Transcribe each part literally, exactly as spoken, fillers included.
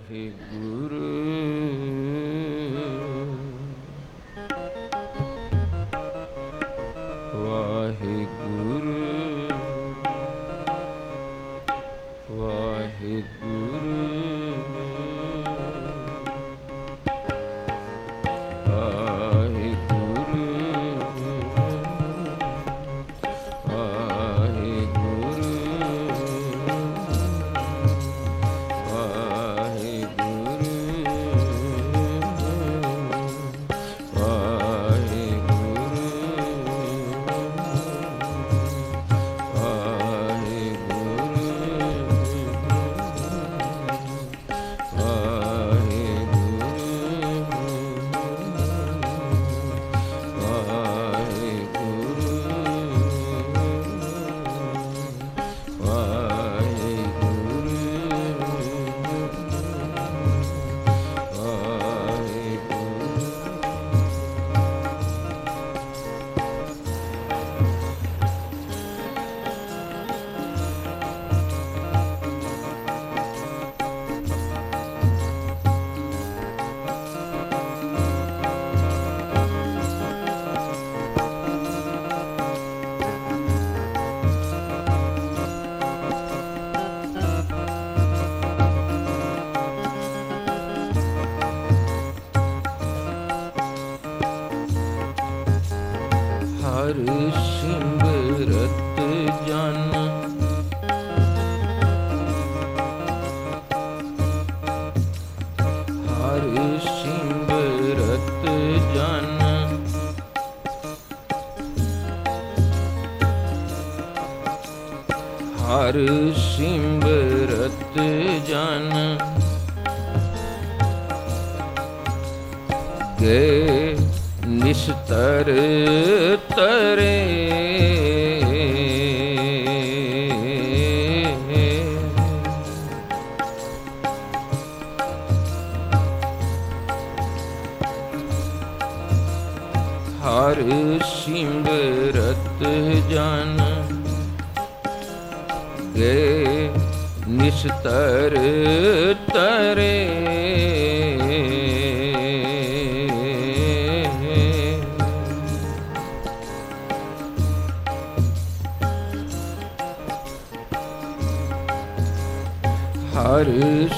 ਵਾਹਿਗੁਰੂ ਵਾਹਿਗੁਰੂ ਵਾਹਿਗੁਰੂ ਹਰ ਸਿਮਰਤ ਜਨ ਹਰ ਸਿਮਰਤ ਜਨ ਹਰ ਸਿਮਰਤ ਜਨ ਗੇ ਨਿਸਤਰ ਤਰੇ ਹਰ ਸਿਮਰਤ ਜਨ ਗੇ ਨਿਸਤਰ ਤਰੇ ਹਰ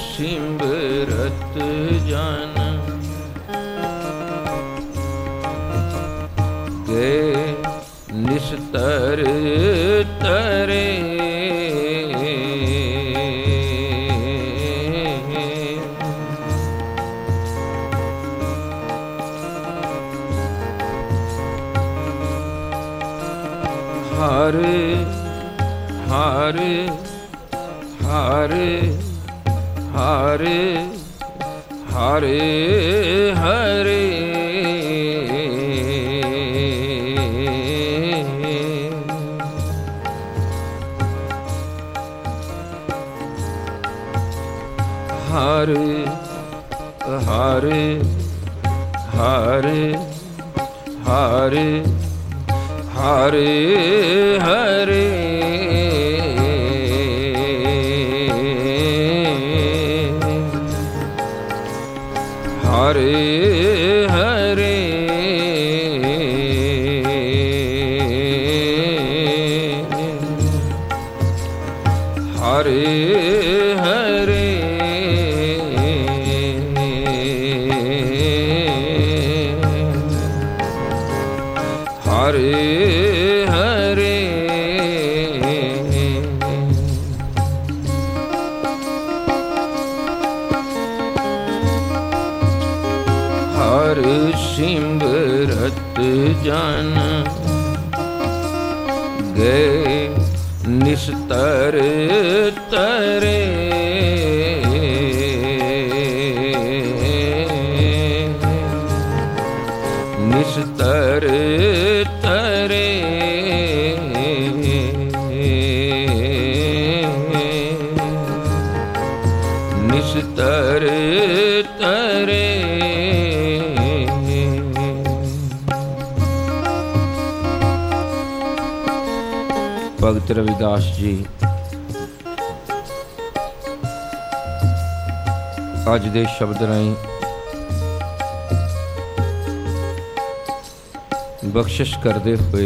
ਸਿਮਰਤ ਜਨ ਗੇ ਨਿਸਤਰ ਤਰੇ ਹਰ ਹਰ ਹਰ ਹਰੇ ਹਰੇ ਹਰੇ ਹਰੇ ਹਰੇ ਹਰੇ ਹਰੇ ਹਰੇ ਹਰੇ ਹਰੇ ਹਰੇ ਹਰੇ ਹਰੇ ਹਰੇ ਹਰੇ ਹਰ ਸਿਮਰਤ ਜਨ ਗੇ ਨਿਸਤਰ ਤਰੇ ਨਿਸਤਰ ਤਰੇ ਨਿਸਤਰ ਤਰੇ ਭਗਤ ਰਵਿਦਾਸ ਜੀ ਅੱਜ ਦੇ ਸ਼ਬਦ ਰਾਹੀਂ ਬਖਸ਼ਿਸ਼ ਕਰਦੇ ਹੋਏ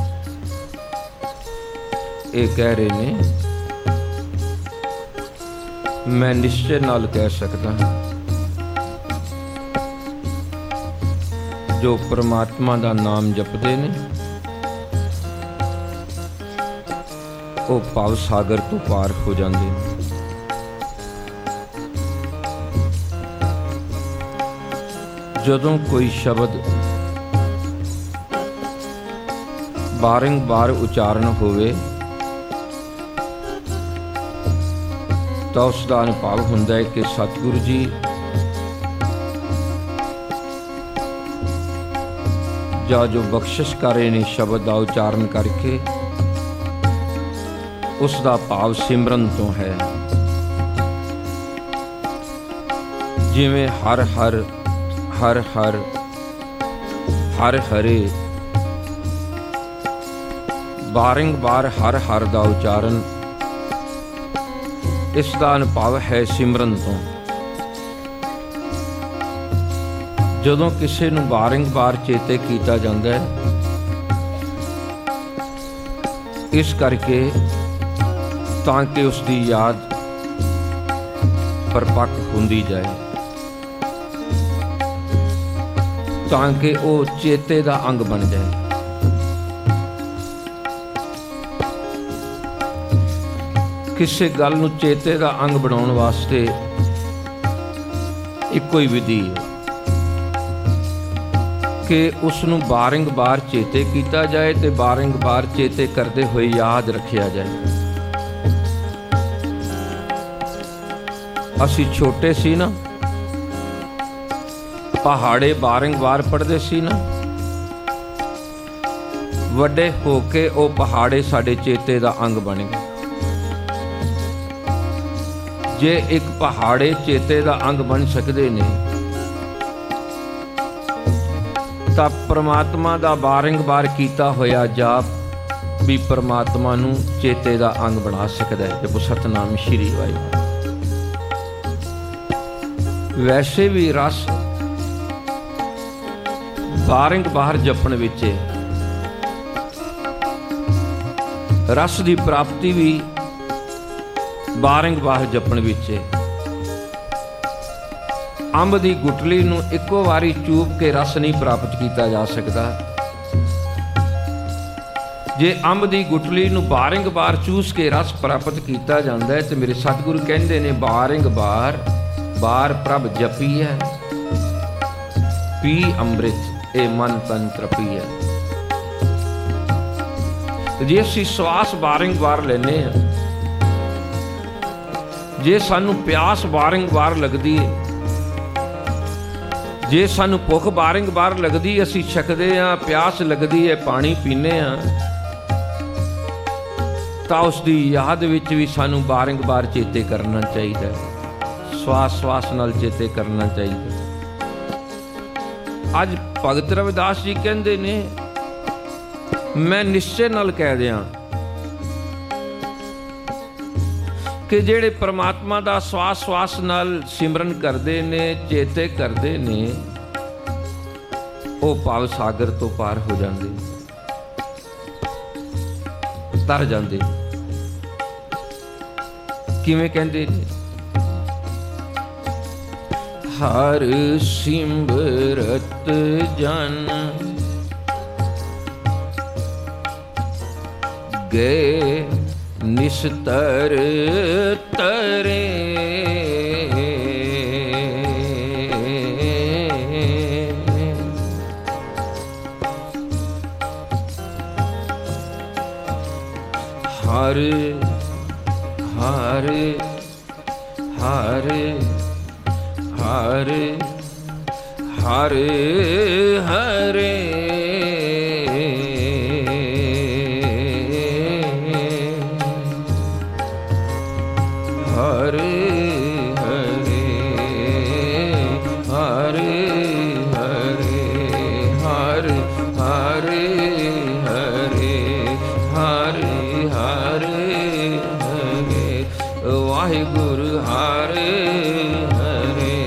ਇਹ ਕਹਿ ਰਹੇ ਨੇ, ਮੈਂ ਨਿਸ਼ਚੈ ਨਾਲ ਕਹਿ ਸਕਦਾ ਜੋ ਪ੍ਰਮਾਤਮਾ ਦਾ ਨਾਮ ਜਪਦੇ ਨੇ ਉਹ ਭਵ ਸਾਗਰ ਤੋਂ ਪਾਰ ਹੋ ਜਾਂਦੇ ਨੇ। ਜਦੋਂ ਕੋਈ ਸ਼ਬਦ ਬਾਰੰਬਾਰ ਉਚਾਰਨ ਹੋਵੇ ਤਾਂ ਉਸ ਦਾ ਅਨੁਭਵ ਹੁੰਦਾ ਹੈ ਕਿ ਸਤਿਗੁਰੂ ਜੀ ਜਾਂ ਜੋ ਬਖਸ਼ਿਸ਼ ਕਰ ਰਹੇ ਨੇ ਸ਼ਬਦ ਦਾ ਉਚਾਰਨ ਕਰਕੇ ਉਸ ਦਾ ਭਾਵ ਸਿਮਰਨ ਤੋਂ ਹੈ। ਜਿਵੇਂ ਹਰ ਹਰ ਹਰ ਹਰ ਹਰ ਹਰੇ, ਬਾਰੰਬਾਰ ਹਰ ਹਰ ਦਾ ਉਚਾਰਨ, ਇਸ ਦਾ ਅਨੁਭਵ ਹੈ ਸਿਮਰਨ ਤੋਂ। ਜਦੋਂ ਕਿਸੇ ਨੂੰ ਬਾਰੰਬਾਰ ਚੇਤੇ ਕੀਤਾ ਜਾਂਦਾ ਹੈ, ਇਸ ਕਰਕੇ ਤਾਂ ਕਿ ਉਸ ਦੀ ਯਾਦ ਪਰਪੱਕ ਹੁੰਦੀ ਜਾਏ, ਤਾਂ ਕਿ ਉਹ ਚੇਤੇ ਦਾ ਅੰਗ ਬਣ ਜਾਏ। ਕਿਸੇ ਗੱਲ ਨੂੰ ਚੇਤੇ ਦਾ ਅੰਗ ਬਣਾਉਣ ਵਾਸਤੇ ਇੱਕੋ ਹੀ ਵਿਧੀ ਹੈ ਕਿ ਉਸ ਨੂੰ ਬਾਰੰਬਾਰ ਚੇਤੇ ਕੀਤਾ ਜਾਏ ਤੇ ਬਾਰੰਬਾਰ ਚੇਤੇ ਕਰਦੇ ਹੋਏ ਯਾਦ ਰੱਖਿਆ ਜਾਏ। ਅਸੀਂ ਛੋਟੇ ਸੀ ਨਾ, ਪਹਾੜੇ ਬਾਰੰਬਾਰ ਪੜ੍ਹਦੇ ਸੀ ਨਾ, ਵੱਡੇ ਹੋ ਕੇ ਉਹ ਪਹਾੜੇ ਸਾਡੇ ਚੇਤੇ ਦਾ ਅੰਗ ਬਣ ਗਏ। ਜੇ ਇੱਕ ਪਹਾੜੇ ਚੇਤੇ ਦਾ ਅੰਗ ਬਣ ਸਕਦੇ ਨੇ ਤਾਂ ਪ੍ਰਮਾਤਮਾ ਦਾ ਬਾਰੰਬਾਰ ਕੀਤਾ ਹੋਇਆ ਜਾਪ ਵੀ ਪ੍ਰਮਾਤਮਾ ਨੂੰ ਚੇਤੇ ਦਾ ਅੰਗ ਬਣਾ ਸਕਦਾ ਹੈ। ਜਪੋ ਸਤਿਨਾਮ ਸ਼੍ਰੀ ਵਾਹਿਗੁਰੂ। ਵੈਸੇ ਵੀ ਰਸ ਬਾਰੰਬਾਰ ਜਪਣ ਵਿੱਚ, ਰਸ ਦੀ ਪ੍ਰਾਪਤੀ ਵੀ ਬਾਰੰਬਾਰ ਜਪਣ ਵਿੱਚ। ਅੰਬ ਦੀ ਗੁਟਲੀ ਨੂੰ ਇੱਕੋ ਵਾਰੀ ਚੂਪ ਕੇ ਰਸ ਨਹੀਂ ਪ੍ਰਾਪਤ ਕੀਤਾ ਜਾ ਸਕਦਾ। ਜੇ ਅੰਬ ਦੀ ਗੁਟਲੀ ਨੂੰ ਬਾਰੰਬਾਰ ਚੂਸ ਕੇ ਰਸ ਪ੍ਰਾਪਤ ਕੀਤਾ ਜਾਂਦਾ ਹੈ ਤੇ ਮੇਰੇ ਸਤਿਗੁਰੂ ਕਹਿੰਦੇ ਨੇ ਬਾਰੰਬਾਰ ਬਾਰ ਪ੍ਰਭ ਜਪੀ ਹੈ, ਪੀ ਅੰਮ੍ਰਿਤ ਇਹ ਮਨ ਤਨ ਤ੍ਰਪੀ ਹੈ। ਜੇ ਅਸੀਂ ਸਵਾਸ ਬਾਰੰਬਾਰ ਲੈਂਦੇ ਹਾਂ, ਜੇ ਸਾਨੂੰ ਪਿਆਸ ਬਾਰੰਬਾਰ ਲੱਗਦੀ ਹੈ, ਜੇ ਸਾਨੂੰ ਭੁੱਖ ਬਾਰੰਬਾਰ ਲੱਗਦੀ, ਅਸੀਂ ਛਕਦੇ ਹਾਂ, ਪਿਆਸ ਲੱਗਦੀ ਹੈ, ਪਾਣੀ ਪੀਂਦੇ ਹਾਂ, ਤਾਂ ਉਸ ਦੀ ਯਾਦ ਵਿੱਚ ਵੀ ਸਾਨੂੰ ਬਾਰੰਬਾਰ ਚੇਤੇ ਕਰਨਾ ਚਾਹੀਦਾ ਹੈ। ਸਵਾਸ ਸਵਾਸ ਨਾਲ ਚੇਤੇ ਕਰਨਾ ਚਾਹੀਦਾ। ਅੱਜ ਭਗਤ ਰਵਿਦਾਸ ਜੀ ਕਹਿੰਦੇ ਨੇ, ਮੈਂ ਨਿਸ਼ਚੈ ਨਾਲ ਕਹਿ ਦਿਆਂ ਕਿ ਜਿਹੜੇ ਪ੍ਰਮਾਤਮਾ ਦਾ ਸਵਾਸ ਸਵਾਸ ਨਾਲ ਸਿਮਰਨ ਕਰਦੇ ਨੇ, ਚੇਤੇ ਕਰਦੇ ਨੇ, ਉਹ ਭਵ ਸਾਗਰ ਤੋਂ ਪਾਰ ਹੋ ਜਾਂਦੇ, ਤਰ ਜਾਂਦੇ। ਕਿਵੇਂ ਕਹਿੰਦੇ ਨੇ? ਹਰ ਸਿਮਰਤ ਜਨ ਗਏ ਨਿਸਤਰ ਤਰੇ, ਹਰ ਹਰ ਹਰ ਹਰ ਹਰ ਹਰੇ ਹਰੇ ਹਰੇ ਹਰੇ ਹਰੇ ਹਰੇ ਹਰੇ ਹਰੇ ਹਰੇ ਹਰੇ ਹਰੇ ਵਾਹਿਗੁਰੂ ਹਰੇ ਹਰੇ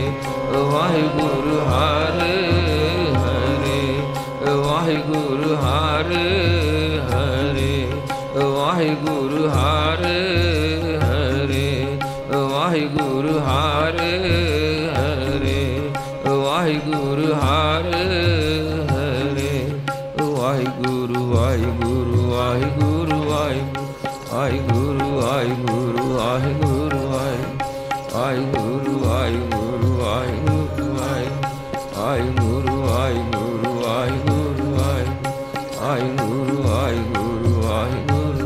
ਵਾਹਿਗੁਰੂ ਹਰਿ ਹਰਿ ਵਾਹਿਗੁਰੂ ਹਰਿ ਹਰਿ ਵਾਹਿਗੁਰੂ ਵਾਹਿਗੁਰੂ ਵਾਹਿਗੁਰੂ ਵਾਹਿਗੁਰੂ ਵਾਹਿਗੁਰੂ ਵਾਹਿਗੁਰੂ ਵਾਹਿਗੁਰੂ ਵਾਹਿਗੁਰੂ ਵਾਹਿਗੁਰੂ ਵਾਹਿਗੁਰੂ ਵਾਹਿਗੁਰੂ ਵਾਹਿਗੁਰੂ ਵਾਹਿਗੁਰੂ ਵਾਹਿਗੁਰੂ ਵਾਹਿਗੁਰੂ ਵਾਹਿਗੁਰੂ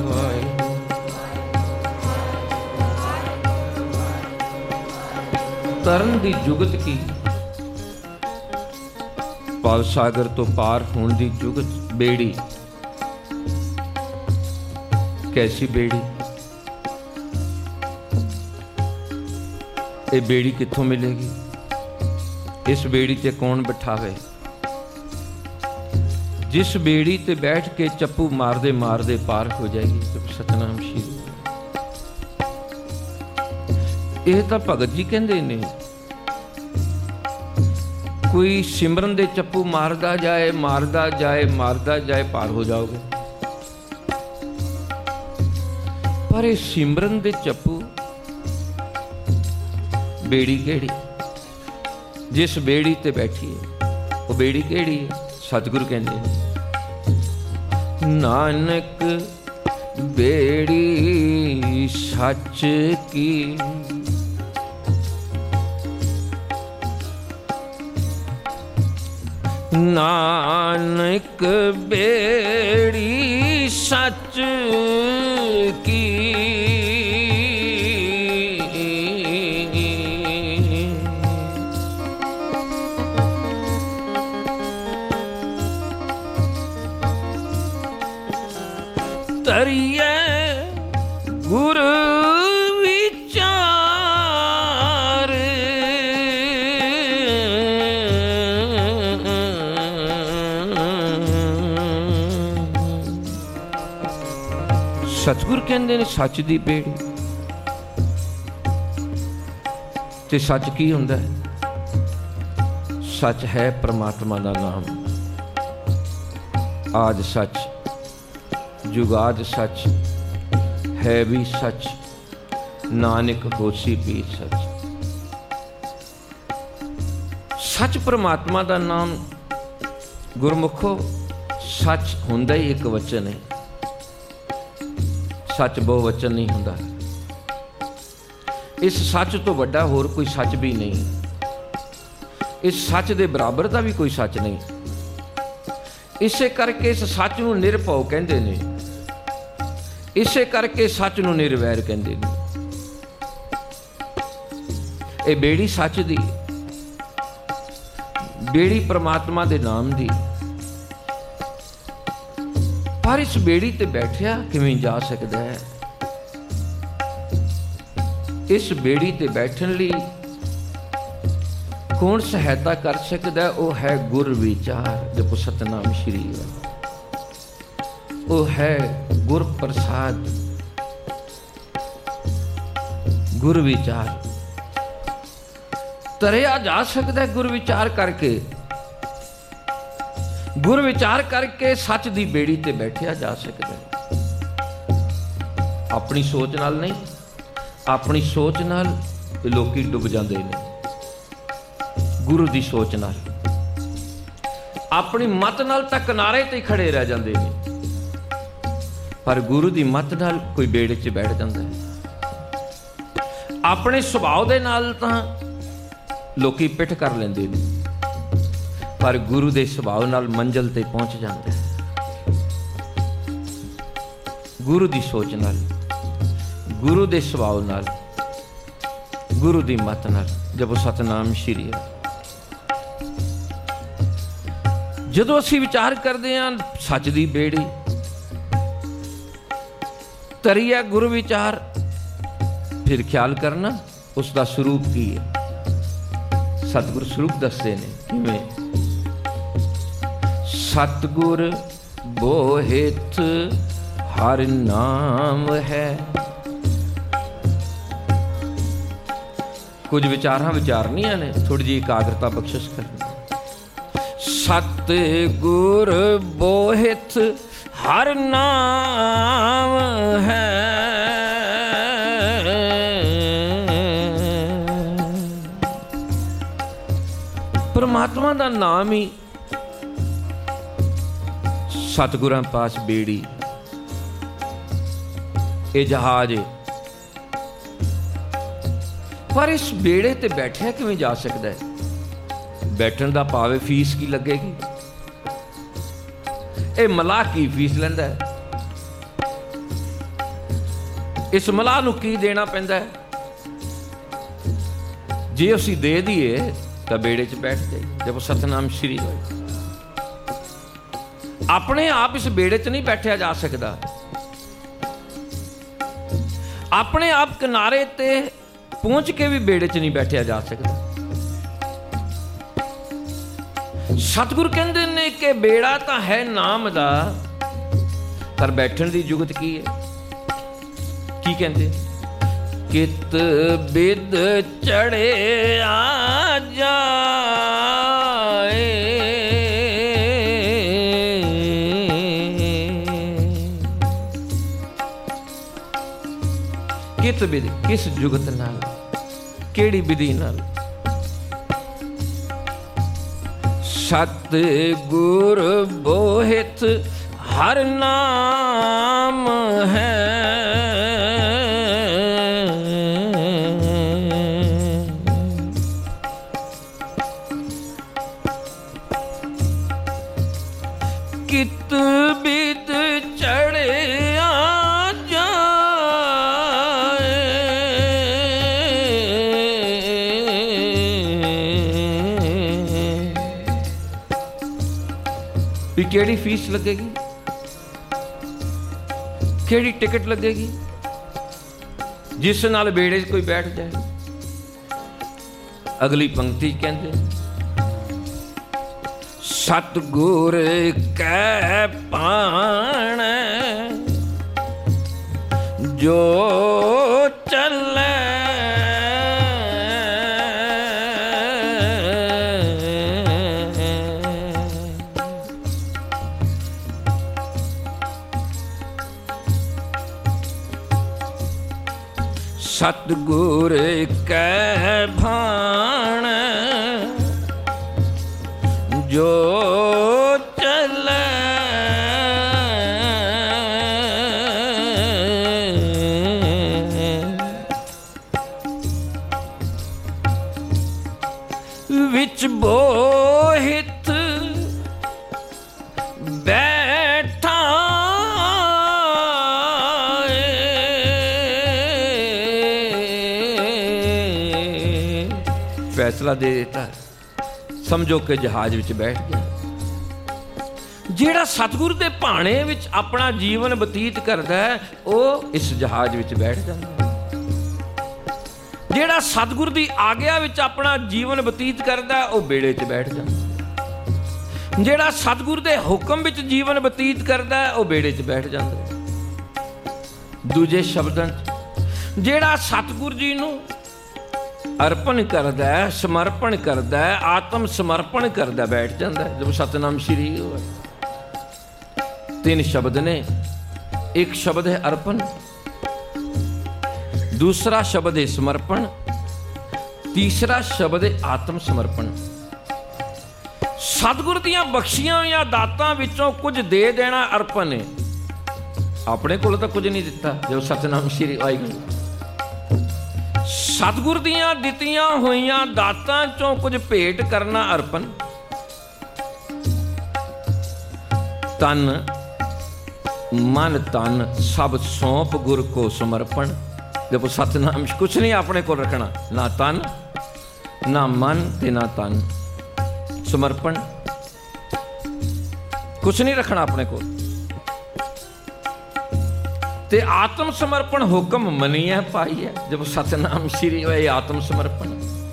ਵਾਹਿਗੁਰੂ। ਤਰਨ ਦੀ ਜੁਗਤ ਕੀ, ਭਵ ਸਾਗਰ ਤੋਂ ਪਾਰ ਹੋਣ ਦੀ ਜੁਗਤ। ਬੇੜੀ, ਕੈਸੀ ਬੇੜੀ? ਇਹ ਬੇੜੀ ਕਿੱਥੋਂ ਮਿਲੇਗੀ? ਇਸ ਬੇੜੀ ਤੇ ਕੌਣ ਬਿਠਾਵੇ? ਜਿਸ ਬੇੜੀ ਤੇ ਬੈਠ ਕੇ ਚੱਪੂ ਮਾਰਦੇ ਮਾਰਦੇ ਪਾਰ ਹੋ ਜਾਏਗੀ। ਸਤਨਾਮ ਸ਼੍ਰੀ। ਇਹ ਤਾਂ ਭਗਤ ਜੀ ਕਹਿੰਦੇ ਨੇ, ਕੋਈ ਸਿਮਰਨ ਦੇ ਚੱਪੂ ਮਾਰਦਾ ਜਾਏ ਮਾਰਦਾ ਜਾਏ ਮਾਰਦਾ ਜਾਏ ਪਾਰ ਹੋ ਜਾਓਗੇ। ਪਰ ਇਹ ਸਿਮਰਨ ਦੇ ਚੱਪੂ ਬੇੜੀ ਕਿਹੜੀ? ਜਿਸ ਬੇੜੀ ਤੇ ਬੈਠੀ ਹੈ ਉਹ ਬੇੜੀ ਕਿਹੜੀ ਹੈ? ਸਤਿਗੁਰੂ ਕਹਿੰਦੇ ਨੇ, ਨਾਨਕ ਬੇੜੀ ਸੱਚ ਕੀ, ਨਾਨਕ ਬੇੜੀ ਸੱਚ ਕੀ, ਤਰੀਏ ਗੁਰ ਵਿਚਾਰ, ਸਤਿਗੁਰ ਕਹਿੰਦੇ ਨੇ ਸੱਚ ਦੀ ਬੇੜੀ। ਤੇ ਸੱਚ ਕੀ ਹੁੰਦਾ ਹੈ? ਸੱਚ ਹੈ ਪ੍ਰਮਾਤਮਾ ਦਾ ਨਾਮ। ਆਦਿ ਸੱਚ, ਜੁਗਾਦ ਸੱਚ, ਹੈ ਵੀ ਸੱਚ, ਨਾਨਕ ਹੋਸੀ ਵੀ ਸੱਚ। ਸੱਚ ਪ੍ਰਮਾਤਮਾ ਦਾ ਨਾਮ। ਗੁਰਮੁਖੋ, ਸੱਚ ਹੁੰਦਾ ਹੀ ਇੱਕ ਵਚਨ ਹੈ, ਸੱਚ ਬਹੁ ਵਚਨ ਨਹੀਂ ਹੁੰਦਾ। ਇਸ ਸੱਚ ਤੋਂ ਵੱਡਾ ਹੋਰ ਕੋਈ ਸੱਚ ਵੀ ਨਹੀਂ। ਇਸ ਸੱਚ ਦੇ ਬਰਾਬਰ ਦਾ ਵੀ ਕੋਈ ਸੱਚ ਨਹੀਂ। ਇਸੇ ਕਰਕੇ ਇਸ ਸੱਚ ਨੂੰ ਨਿਰਭਉ ਕਹਿੰਦੇ ਨੇ। ਇਸੇ ਕਰਕੇ ਸੱਚ ਨੂੰ ਨਿਰਵੈਰ ਕਹਿੰਦੇ ਨੇ। ਇਹ ਬੇੜੀ ਸੱਚ ਦੀ, ਬੇੜੀ ਪ੍ਰਮਾਤਮਾ ਦੇ ਨਾਮ ਦੀ। ਪਰ ਇਸ ਬੇੜੀ ਤੇ ਬੈਠਿਆ ਕਿਵੇਂ ਜਾ ਸਕਦਾ ਹੈ? ਇਸ ਬੇੜੀ ਤੇ ਬੈਠਣ ਲਈ ਕੌਣ ਸਹਾਇਤਾ ਕਰ ਸਕਦਾ? ਉਹ ਹੈ ਗੁਰ ਵਿਚਾਰ। ਜਪੋ ਸਤਨਾਮ ਸ਼੍ਰੀ। ਉਹ ਹੈ ਗੁਰ ਪ੍ਰਸਾਦ, ਗੁਰ ਵਿਚਾਰ। ਤਰਿਆ ਜਾ ਸਕਦਾ ਗੁਰ ਵਿਚਾਰ ਕਰਕੇ। ਗੁਰ ਵਿਚਾਰ ਕਰਕੇ ਸੱਚ ਦੀ ਬੇੜੀ ਤੇ ਬੈਠਿਆ ਜਾ ਸਕਦਾ। ਆਪਣੀ ਸੋਚ ਨਾਲ ਨਹੀਂ, ਆਪਣੀ ਸੋਚ ਨਾਲ ਲੋਕੀ ਡੁੱਬ ਜਾਂਦੇ ਨੇ। ਗੁਰੂ ਦੀ ਸੋਚ ਨਾਲ, ਆਪਣੀ ਮਤ ਨਾਲ ਤਾਂ ਕਿਨਾਰੇ ਤੇ ਖੜੇ ਰਹਿ ਜਾਂਦੇ ਨੇ। ਪਰ ਗੁਰੂ ਦੀ ਮਤ ਨਾਲ ਕੋਈ ਬੇੜੇ 'ਚ ਬੈਠ ਜਾਂਦਾ ਹੈ। ਆਪਣੇ ਸੁਭਾਅ ਦੇ ਨਾਲ ਤਾਂ ਲੋਕੀ ਪਿੱਠ ਕਰ ਲੈਂਦੇ ਨੇ, ਪਰ ਗੁਰੂ ਦੇ ਸੁਭਾਅ ਨਾਲ ਮੰਜ਼ਿਲ ਤੇ ਪਹੁੰਚ ਜਾਂਦਾ ਹੈ। ਗੁਰੂ ਦੀ ਸੋਚ ਨਾਲ, ਗੁਰੂ ਦੇ ਸੁਭਾਅ ਨਾਲ, ਗੁਰੂ ਦੀ ਮਤ ਨਾਲ। ਜਪੋ ਸਤਨਾਮ ਸ਼੍ਰੀ। ਜਦੋਂ ਅਸੀਂ ਵਿਚਾਰ ਕਰਦੇ ਹਾਂ ਸੱਚ ਦੀ ਬੇੜੀ, ਤਰੀਆ ਗੁਰੂ ਵਿਚਾਰ, ਫਿਰ ਖਿਆਲ ਕਰਨਾ ਉਸ ਦਾ ਸਰੂਪ ਕੀ ਹੈ। ਸਤਿਗੁਰ ਸਰੂਪ ਦੱਸਦੇ ਨੇ ਕਿਵੇਂ? ਸਤਿਗੁਰ ਬੋਹਿਤ ਹਰ ਨਾਮ ਹੈ। ਕੁਝ ਵਿਚਾਰਾਂ ਵਿਚਾਰਨੀਆਂ ਨੇ, ਥੋੜੀ ਜਿਹੀ ਇਕਾਗਰਤਾ ਬਖਸ਼ਿਸ਼ ਕਰਨੀ। ਸਤਿਗੁਰ ਬੋਹਿਤ ਹਰ ਨਾਮ ਹੈ, परमात्मा का नाम ही सतगुरां पास बेड़ी, ये जहाज है। पर इस बेड़े ते बैठिया किवें जा सकता है? बैठण दा भावे फीस की लगेगी? ये मलाह की फीस लैंदा है? इस मलाह नूं की देना पैंदा है? जे असीं दे दईए तां बेड़े च बैठ जाए जब सतनाम श्री होए। अपने आप इस बेड़े च नहीं बैठा जा सकता। अपने आप किनारे ते पहुंच के भी बेड़े च नहीं बैठा जा सकता। सतगुरु कहते ने कि बेड़ा तो है नाम दा, पर बैठन की जुगत की है? की कहते? कित बिद चढ़े आ जाए, कित विधि, किस जुगत नाल, केड़ी विधि नाल? सतगुर बोहित हर नाम है, कित बिद चढ़े आ जाए, भी केड़ी फीस लगेगी, केड़ी टिकट लगेगी जिस नाल बेड़े कोई बैठ जाए? अगली पंक्ति कहते सतगुर कै पाण जो चले, सतगुर कै भाण जो चले, विच बोहित बैठा फैसला दे देता, समझो कि जहाज विच बैठ गया। जेड़ा सतगुरु दे भाणे विच अपना जीवन बतीत करदा है वो इस जहाज विच बैठ जांदा है। जेड़ा सतगुरु दी आग्या विच अपना जीवन बतीत करदा है वो बेड़े च बैठ जांदा है। जेड़ा सतगुरु दे हुक्म विच जीवन बतीत करदा है वो बेड़े च बैठ जांदा है। दूजे शब्दां च जेड़ा सतगुरु जी नूं अर्पण करदा है, समर्पण करदा है, आत्म समर्पण करदा बैठ जाता है जब सतनाम श्री होवे। तीन शब्द ने, एक शब्द है अर्पण, दूसरा शब्द है समर्पण, तीसरा शब्द है आत्म समर्पण। सतगुरु दीआं बख्शियां या दातां विचों कुछ दे देना अर्पण है। अपने कोल तां कुछ नहीं दिता जब सतनाम श्री वाहिगुरू। सतगुर दियां दित्तियां होइयां दातां चों कुछ भेंट करना अर्पण। तन मन तन सब सौंप गुर को समर्पण। जब सतनाम कुछ नहीं अपने को रखना, ना तन ना मन ते ना तन, समर्पण कुछ नहीं रखना अपने को। ते आत्म समर्पण हुक्म मनिया पाई है जब सतनाम श्री होए। आत्म समर्पण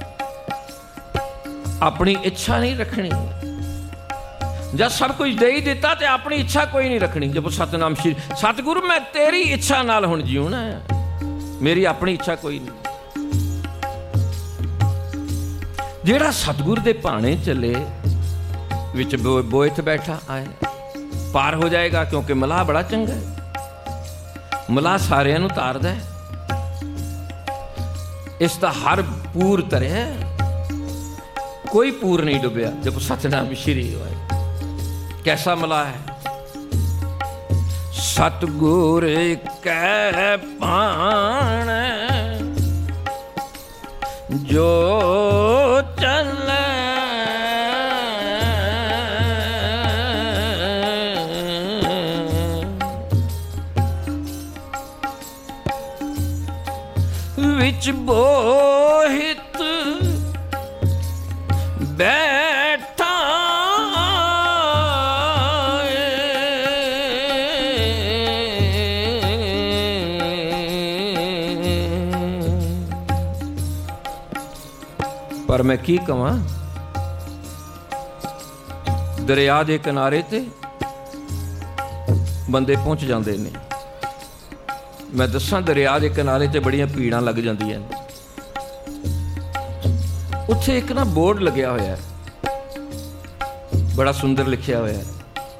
अपनी इच्छा नहीं रखनी। जब सब कुछ दे ही दिता तो अपनी इच्छा कोई नहीं रखनी। जब सतनाम श्री सतगुरु मैं तेरी इच्छा नाल हुण जीउणा है, मेरी अपनी इच्छा कोई नहीं। जेड़ा सतगुरु दे भाणे चले विच बोयत बैठा आए पार हो जाएगा, क्योंकि मलाह बड़ा चंगा है। मलाह सारिਆਂ ਨੂੰ ਤਾਰਦਾ ਹੈ, ਇਸ ਦਾ ਹਰ ਪੂਰ ਤਰਿਆ। कोई पूर नहीं डुबिया। जब सतनाम श्री वाहिगुरू। कैसा मला है? सतगुर कै पाण जो चले विच बोहित बैठा पर मैं की कवां, दरिया दे किनारे ते बंदे पहुंच जाते ने। मैं दसां दरिया के किनारे ते बड़ियां भीड़ां लग जांदियां ने। उत्थे एक ना बोर्ड लग्या होया है, बड़ा सुंदर लिखिया होया है।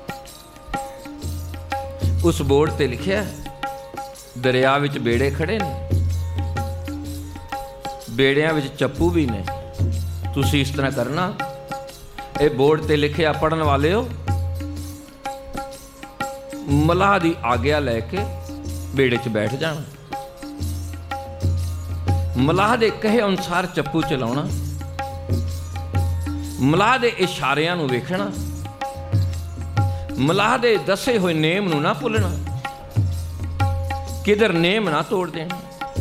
उस बोर्ड ते लिखिया दरिया विच बेड़े खड़े ने, बेड़ियां विच चप्पू भी ने। तुसी इस तरह करना, ये बोर्ड ते लिखिया पढ़न वाले हो, मलाह दी आग्या लैके बेड़े च बैठ जाना, मलाह दे कहे अनुसार चप्पू चलाउणा, मलाह दे इशारियां नूं वेखना, मलाह दे दसे होए नेम नूं ना भुलना, किधर नेम ना तोड़ देना।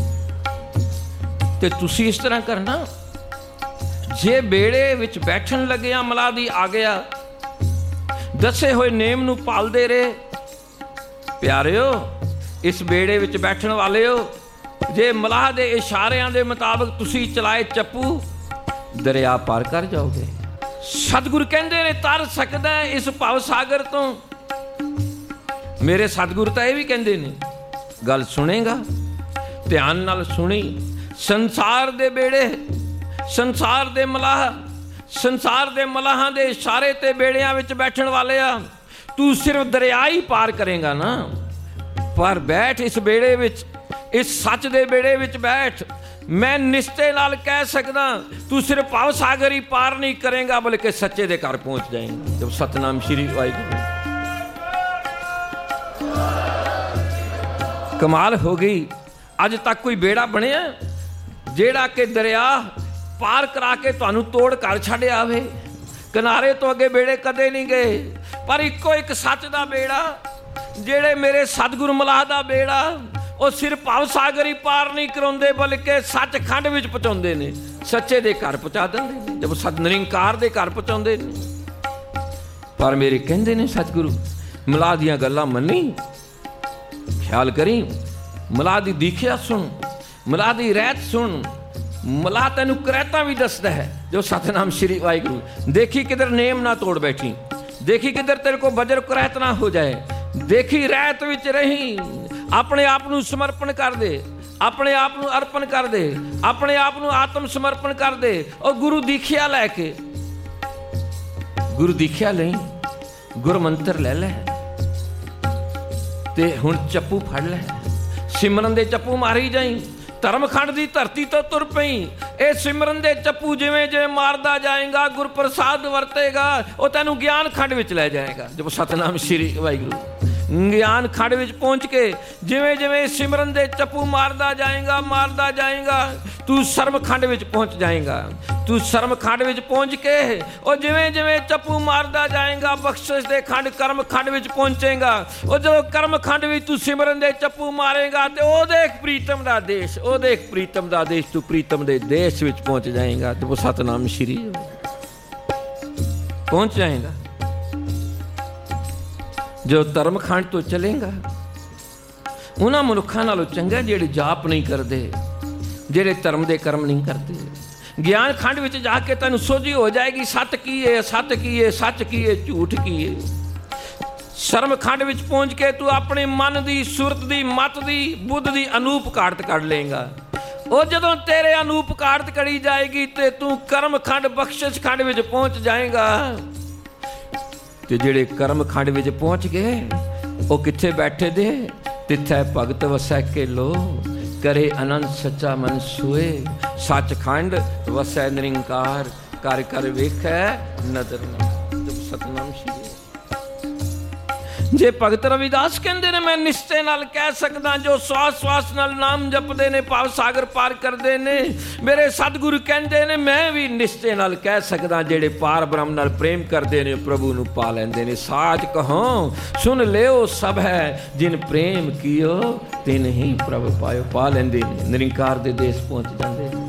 ते तुसी इस तरह करना, जे बेड़े विच बैठन लगे मलाह दी आ गया, दसे होए नेम नूं पालदे रहे। प्यारिओ, इस बेड़े विच बैठन वाले हो, जे मलाह दे इशारियां दे मुताबिक तुसी चलाए चप्पू, दरिया पार कर जाओगे। सतगुरु कहंदे ने तर सकदा है इस भव सागर तो। मेरे सतगुरु तां इह भी कहंदे ने, गल सुनेगा ध्यान नाल सुनी। संसार दे बेड़े, संसार दे मलाह, संसार दे मलाहां दे इशारे ते बेड़ियां विच बैठण वाले आ, तू सिर्फ दरिया ही पार करेगा ना, पर बैठ इस बेड़े विच, इस सच दे बेड़े विच बैठ। मैं निश्चय नाल कह सकदा, तू सिर्फ भव सागर ही पार नहीं करेगा, बल्कि सच्चे दे घर पहुंच जाएगा। जब सतनाम श्री वाहिगुरू। कमाल हो गई, अज तक कोई बेड़ा बनिया जेड़ा कि दरिया पार करा के तुहानू तोड़ घर छड्ड आवे। किनारे तो अगे बेड़े कदे नहीं गए, पर इको एक सच दा बेड़ा, जेड़े मेरे सतगुरु मलाह दा बेड़ा, वो सिर्फ भव सागर ही पार नहीं कराउंदे, बल्कि सचखंड विच पहुंचाउंदे ने, सच्चे दे घर पहुंचा दिंदे ने, जब सत निरंकार दे घर पहुंचाउंदे ने। पर मेरे कहंदे ने सतगुरु, मलाह दियां गल्लां मन्नी, ख्याल करी, मलाह दी दीखिया सुन, मलाह दी रहत सुन। मलाह तैनू करैता भी दसदा है, जो सतनाम श्री वाहिगुरू। देखी किधर नेम ना तोड़ बैठी, देखी किधर तेरे को बजर करैत ना हो जाए, देखी रहत विच रही, अपने आप नू समर्पण कर दे, अपने आप नू अर्पण कर दे, अपने आप नू आत्म समर्पण कर दे। और गुरु दीखिया लैके, गुरु दीखिया लई, गुर मंत्र ले लै ते हुण चप्पू फड़ लै, सिमरन दे चप्पू मारी जाई। धर्मखंड दी धरती तो तुर पई, ए सिमरन दे चप्पू जिवें जिवें मारदा जाएगा, गुर प्रसाद वरतेगा, वो तैनू ज्ञान खंड विच लै जाएगा। जब सतनाम श्री वाहिगुरू। ज्ञान खंड विच पहुंच के जिवें जिवें सिमरन दे चप्पू मारदा जाएगा, मारदा जाएगा, तू सर्म खंड विच पहुंच जाएगा। तू सर्म खंड विच पहुंच के और जिवें जिवें चप्पू मारदा जाएगा, बख्शिश दे खंड कर्म खंड विच पहुंचेगा। और जब कर्म खंड विच तू सिमरन दे चप्पू मारेगा, तो ओ देख प्रीतम दा देश, ओ देख प्रीतम दा देश, तू प्रीतम दे देश विच पहुंच जाएगा। तो वो सतनाम श्री पहुंच जाएगा। जो धर्म खंड तो चलेगा, उन्हां मनुखां नालों चंगा जिहड़े जाप नहीं करते, जिहड़े धर्म दे कर्म नहीं करते। ज्ञान खंड विच जाके तैनूं सोझी हो जाएगी, सत की है, सत की है, सच की है, झूठ की है। शर्म खंड विच पहुंच के तू अपने मन दी, सुरत दी, मत दी, बुद्ध दी अनूप काड़त कढ़ लेगा। और जदों तेरे अनूप काड़त कड़ी जाएगी, ते तू कर्म खंड बख्शिश खंड विच पहुंच जाएगा। ते जिहड़े कर्म खंड विच पहुंच गए, वो कित्थे बैठे दे, तिथे भगत वसै के लो, करे अनंत सच्चा मन सोए, सचखंड वसै निरंकार, कर कर वेखै नजर ना। जब सतनाम श्री जे भगत रविदास कहते ने मैं निश्चय नाल कह सकदा जो श्वास श्वास नाल नाम जपदे ने भाव सागर पार करदे ने। मेरे सतगुरु कहते ने मैं भी निश्चय नाल कह सकदा जेड़े पार ब्रह्म नाल प्रेम करदे ने प्रभु नूं पा लैंदे ने। साच कहो सुन लियो सब है जिन प्रेम कियो तिन ही प्रभु पायो। पा लैंदे ने निरंकार दे देश पहुंच जांदे ने।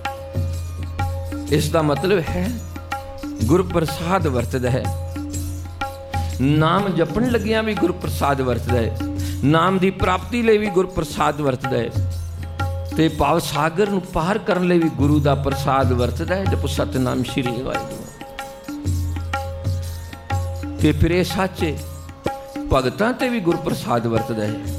इसदा मतलब है गुरु प्रसाद वरतदा है। नाम जपण लगिया भी गुरु प्रसाद वरतदा है। नाम की प्राप्ति लिए भी गुरु प्रसाद वरतदा है। ते भाव सागर नूं पार करन लई भी गुरु का प्रसाद वरतदा है। जपो सतनाम श्री वाहिगुरू। ते फिर ये सच भगतां ते भी गुरु प्रसाद वरतदा है।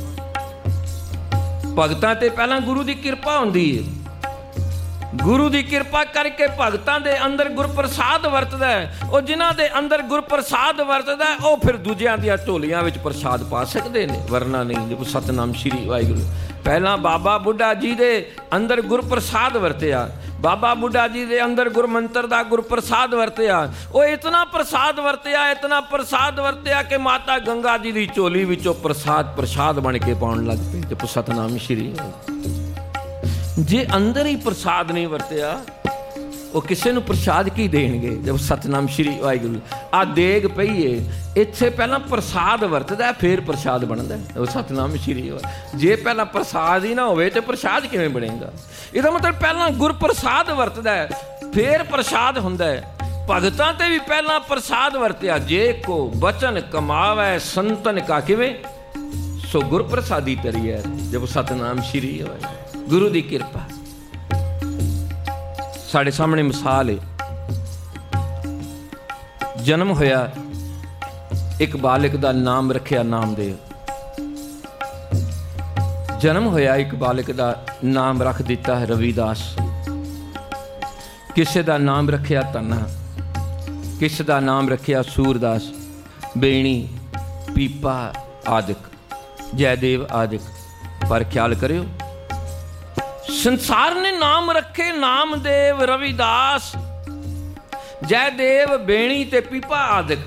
भगतां ते पहला गुरु की कृपा हुंदी है। गुरु की कृपा करके भगतां दे अंदर गुर प्रसाद वरतदा है। और जिन्हां दे अंदर गुर प्रसाद वरतदा है वो फिर दूजियां दियां झोलियां विच प्रसाद पा सकदे ने, वरना नहीं। जब सतनाम श्री वाहिगुरू। पहला बाबा बुढ़ा जी दे अंदर गुर प्रसाद वरतिया। बाबा बुढ़ा जी दे अंदर गुर मंत्र दा गुर प्रसाद वरतिया। वो इतना प्रसाद वरतिया इतना प्रसाद वरतिया कि माता गंगा जी की झोली विचों प्रसाद प्रसाद बन के पाउण लग पे। जब सतनाम श्री वाहिगुरू। जे अंदर ही प्रसाद नहीं वरतिया वो किसी नूं प्रसाद की देणगे। जब सतनाम श्री वाहिगुरू। आ देग पई है इत्थे पहला प्रसाद वरतदा फिर प्रसाद बनदा है। वो सतनाम श्री वाहिगुरू। जे पहला प्रसाद ही ना होवे तो प्रसाद किवें बनेगा? इसदा मतलब पहला गुर प्रसाद वरतदा है फिर प्रसाद हुंदा है। भगतां ते भी पहला प्रसाद वरतिया। जे को बचन कमावै संतन का किवें सो गुर प्रसादी तरिया। जब सतनाम श्री वाहिगुरू। गुरु की कृपा साढ़े सामने मिसाल है। जन्म होया एक बालक का नाम रखिया नामदेव। जन्म होया एक बालक का नाम रख दिता है रविदास। किसी का नाम रखिया धना, किसी का नाम रखिया सूरदास, बेणी, पीपा आदिक, जयदेव आदिक। पर ख्याल करियो संसार ने नाम रखे नामदेव, रविदास, जयदेव, बेणी ते पीपा आदिक।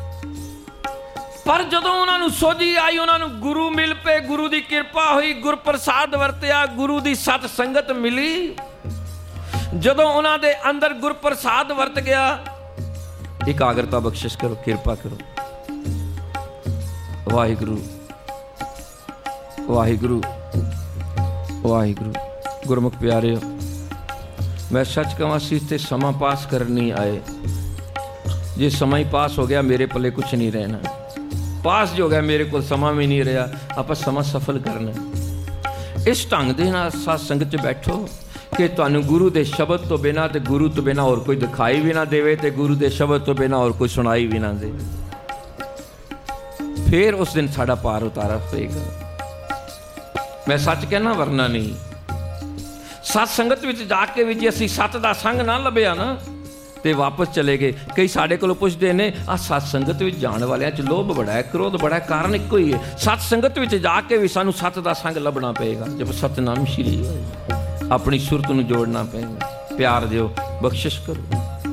पर जदों उन्होंने सोझी आई उन्होंने गुरु मिल पे, गुरु की कृपा हुई, गुर प्रसाद वरतिया, गुरु की सत संगत मिली। जदों उन्होंने अंदर गुर प्रसाद वरत गया। एकाग्रता बख्शिश करो, कृपा करो। वाहिगुरू वाहिगुरू वाहिगुरू। गुरमुख प्यारे, मैं सच कहां असीं इत्थे समा पास करन नहीं आए। जे समा ही पास हो गया मेरे पल्ले कुछ नहीं रहना। पास जो हो गया मेरे को समा भी नहीं रहा। आपां समा सफल करना। इस ढंग दे नाल सत संगत च बैठो कि तुहानूं गुरु दे शब्द तो बिना ते गुरु तो बिना होर कोई दिखाई भी ना देवे ते गुरु दे शब्द तो बिना होर कोई सुनाई भी ना दे। फिर उस दिन साडा पार उतारा होएगा। मैं सच कहना वरना नहीं। सत संगत विच जाके भी जे असीं सत दा संग ना लभ्या ना ते वापस चले गए। कई साडे कोलों पुछदे ने आ सत संगत विच जाण वालियां च लोभ बड़ा है, क्रोध बड़ा है, कारण इक्को ही है। सत संगत विच जाके भी सानूं सत दा संग लभना पएगा। जब सतनाम श्री अपनी सुरत नूं जोड़ना पएगा। प्यार दिओ, बख्शिश करो।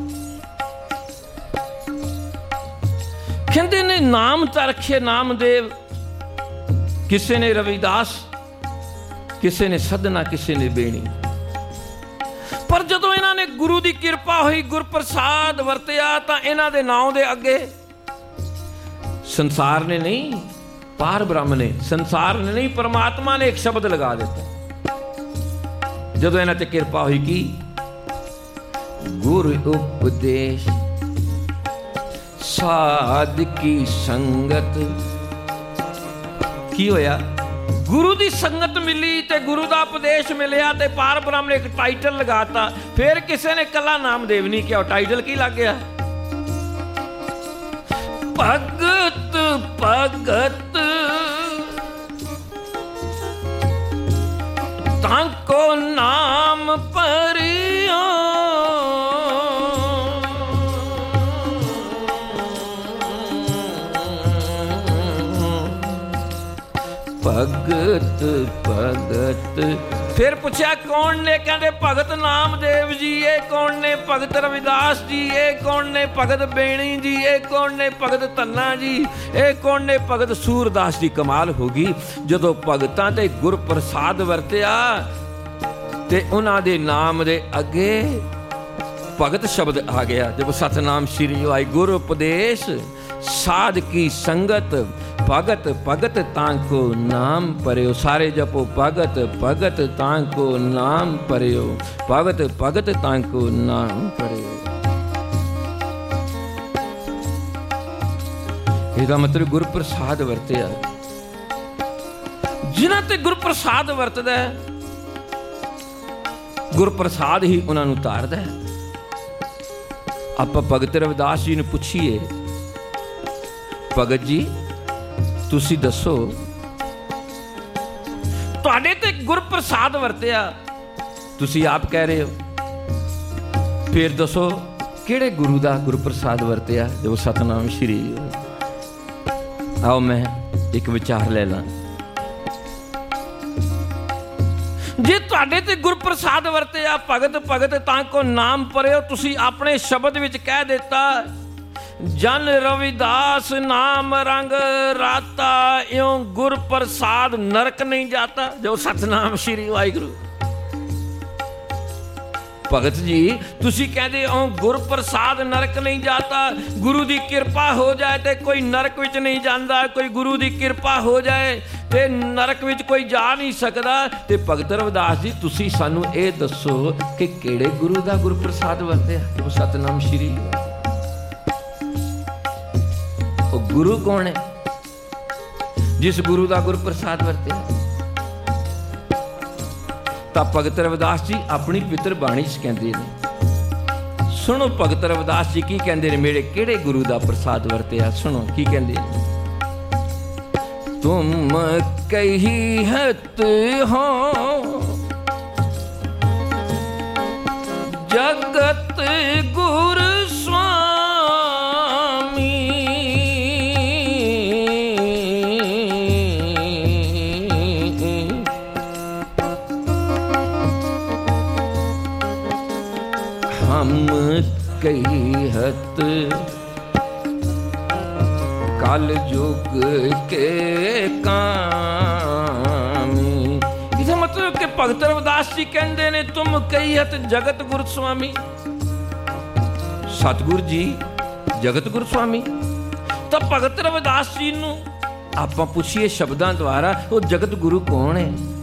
कहंदे ने नाम तां रखे नामदेव, किसी ने रविदास, किसी ने सदना, किसी ने बेणी। पर जदों इन्हां ने गुरु की कृपा हुई, गुर प्रसाद वरतिया तां इन्हां दे नाम दे अगे संसार ने नहीं, पार ब्रह्म ने, संसार ने नहीं, परमात्मा ने एक शब्द लगा दिता। जदों इन्हां ते कृपा हुई की गुरु उपदेश साध की संगत। की होया? गुरु की संगत मिली ते गुरु का उपदेश मिलिया ते पार ब्रह्म ने एक टाइटल लगाता। फिर किसी ने कला नामदेव नहीं किया। टाइटल की लग गया? भगत भगत ताको नाम परियो। भगत भगत। फिर पूछा कौन ने? कहते भगत नामदेव जी। ये कौन ने? भगत रविदास जी। ये कौन ने? भगत बेणी जी। ये कौन ने? भगत धन्ना जी। ये कौन ने? भगत सूरदास जी। कमाल हो गई जदों भगतां ते गुरप्रसाद वरतिया ते उन्हां दे नाम दे अगे भगत शब्द आ गया। जब सतनाम श्री वाहि गुरु उपदेश साध की संगत भगत भगत तांको नाम परयो। सारे जपो भगत भगत तांको नाम परयो। भगत भगत तांको नाम परयो। ਇਹਦਾ ਮਤਲਬ ਗੁਰਪ੍ਰਸਾਦ ਵਰਤਿਆ। ਜਿਨ੍ਹਾਂ ਤੇ ਗੁਰਪ੍ਰਸਾਦ ਵਰਤਦਾ ਗੁਰਪ੍ਰਸਾਦ ਹੀ ਉਹਨਾਂ ਨੂੰ ਤਾਰਦਾ ਹੈ। ਆਪਾਂ ਭਗਤ ਰਵਿਦਾਸ ਜੀ ਨੂੰ ਪੁੱਛੀਏ, ਭਗਤ ਜੀ ਤੁਸੀਂ ਦੱਸੋ ਤੁਹਾਡੇ ਤੇ ਗੁਰਪ੍ਰਸਾਦ ਵਰਤਿਆ, ਤੁਸੀਂ ਆਪ ਕਹਿ ਰਹੇ ਹੋ, ਫਿਰ ਦੱਸੋ ਕਿਹੜੇ ਗੁਰੂ ਦਾ ਗੁਰਪ੍ਰਸਾਦ ਵਰਤਿਆ ਜੋ ਸਤਨਾਮ ਸ਼੍ਰੀ। ਆਓ ਮੈਂ ਇੱਕ ਵਿਚਾਰ ਲੈ ਲਾਂ। ਜੇ ਤੁਹਾਡੇ ਤੇ ਗੁਰਪ੍ਰਸਾਦ ਵਰਤਿਆ ਭਗਤ ਭਗਤ ਤਾਂ ਕੋ ਨਾਮ ਪਰਿਓ, ਤੁਸੀਂ ਆਪਣੇ ਸ਼ਬਦ ਵਿੱਚ ਕਹਿ ਦਿੱਤਾ ਜਨ ਰਵਿਦਾਸ ਨਾਮ ਰੰਗ ਰਾਤਾ, ਇਉਂ ਗੁਰਪ੍ਰਸਾਦ ਨਰਕ ਨਹੀਂ ਜਾਤਾ ਜੋ ਸਤਨਾਮ ਸ਼੍ਰੀ ਵਾਹਿਗੁਰੂ। ਭਗਤ ਜੀ ਤੁਸੀਂ ਕਹਿੰਦੇ ਹੋ ਗੁਰਪ੍ਰਸਾਦ ਨਰਕ ਨਹੀਂ ਜਾਤਾ, ਗੁਰੂ ਦੀ ਕਿਰਪਾ ਹੋ ਜਾਏ ਤੇ ਕੋਈ ਨਰਕ ਵਿੱਚ ਨਹੀਂ ਜਾਂਦਾ, ਕੋਈ ਗੁਰੂ ਦੀ ਕਿਰਪਾ ਹੋ ਜਾਏ ਤੇ ਨਰਕ ਵਿੱਚ ਕੋਈ ਜਾ ਨਹੀਂ ਸਕਦਾ। ਤੇ ਭਗਤ ਰਵਿਦਾਸ ਜੀ ਤੁਸੀਂ ਸਾਨੂੰ ਇਹ ਦੱਸੋ ਕਿ ਕਿਹੜੇ ਗੁਰੂ ਦਾ ਗੁਰਪ੍ਰਸਾਦ ਵਰਤਿਆ ਜੋ ਸਤਨਾਮ ਸ਼੍ਰੀ। ਉਹ ਗੁਰੂ ਕੌਣ ਹੈ ਜਿਸ ਗੁਰੂ ਦਾ ਗੁਰਪ੍ਰਸਾਦ ਵਰਤਿਆ? ਤਾਂ ਭਗਤ ਰਵਿਦਾਸ ਜੀ ਆਪਣੀ ਪਿਤਰ ਬਾਣੀ 'ਚ ਕਹਿੰਦੇ ਨੇ। ਸੁਣੋ ਭਗਤ ਰਵਿਦਾਸ ਜੀ ਕੀ ਕਹਿੰਦੇ ਨੇ, ਮੇਰੇ ਕਿਹੜੇ ਗੁਰੂ ਦਾ ਪ੍ਰਸਾਦ ਵਰਤਿਆ। ਸੁਣੋ ਕੀ ਕਹਿੰਦੇ ਨੇ। ਤੁਮ ਕਹੀਹਤ ਹੋ ਜਗਤ ਗੁਰ कहिहत कल युग के कामी। इसका मतलब कि भगत रविदास जी कहते ने तुम कहिहत जगत गुरु स्वामी। सतगुरु जी जगत गुरु स्वामी। तो भगत रविदास जी नूं आपां पुछीए शब्दां द्वारा वो जगत गुरु कौन है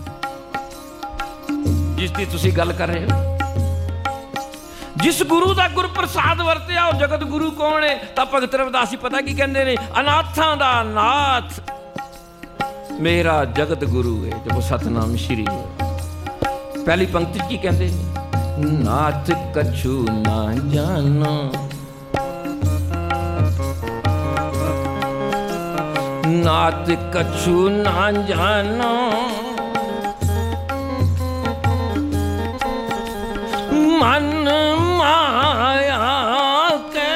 जिसकी तुसीं गल कर रहे हो? जिस गुरु का गुरप्रसाद वरतिया वो जगत गुरु कौन है? तो भगत रविदास जी पता की कहते हैं, अनाथां दा नाथ मेरा जगत गुरु है जब सतनाम श्री। पहली पंक्ति की कहते हैं, नाथ कछु ना जानो नाथ कछु ना जानो मन माया के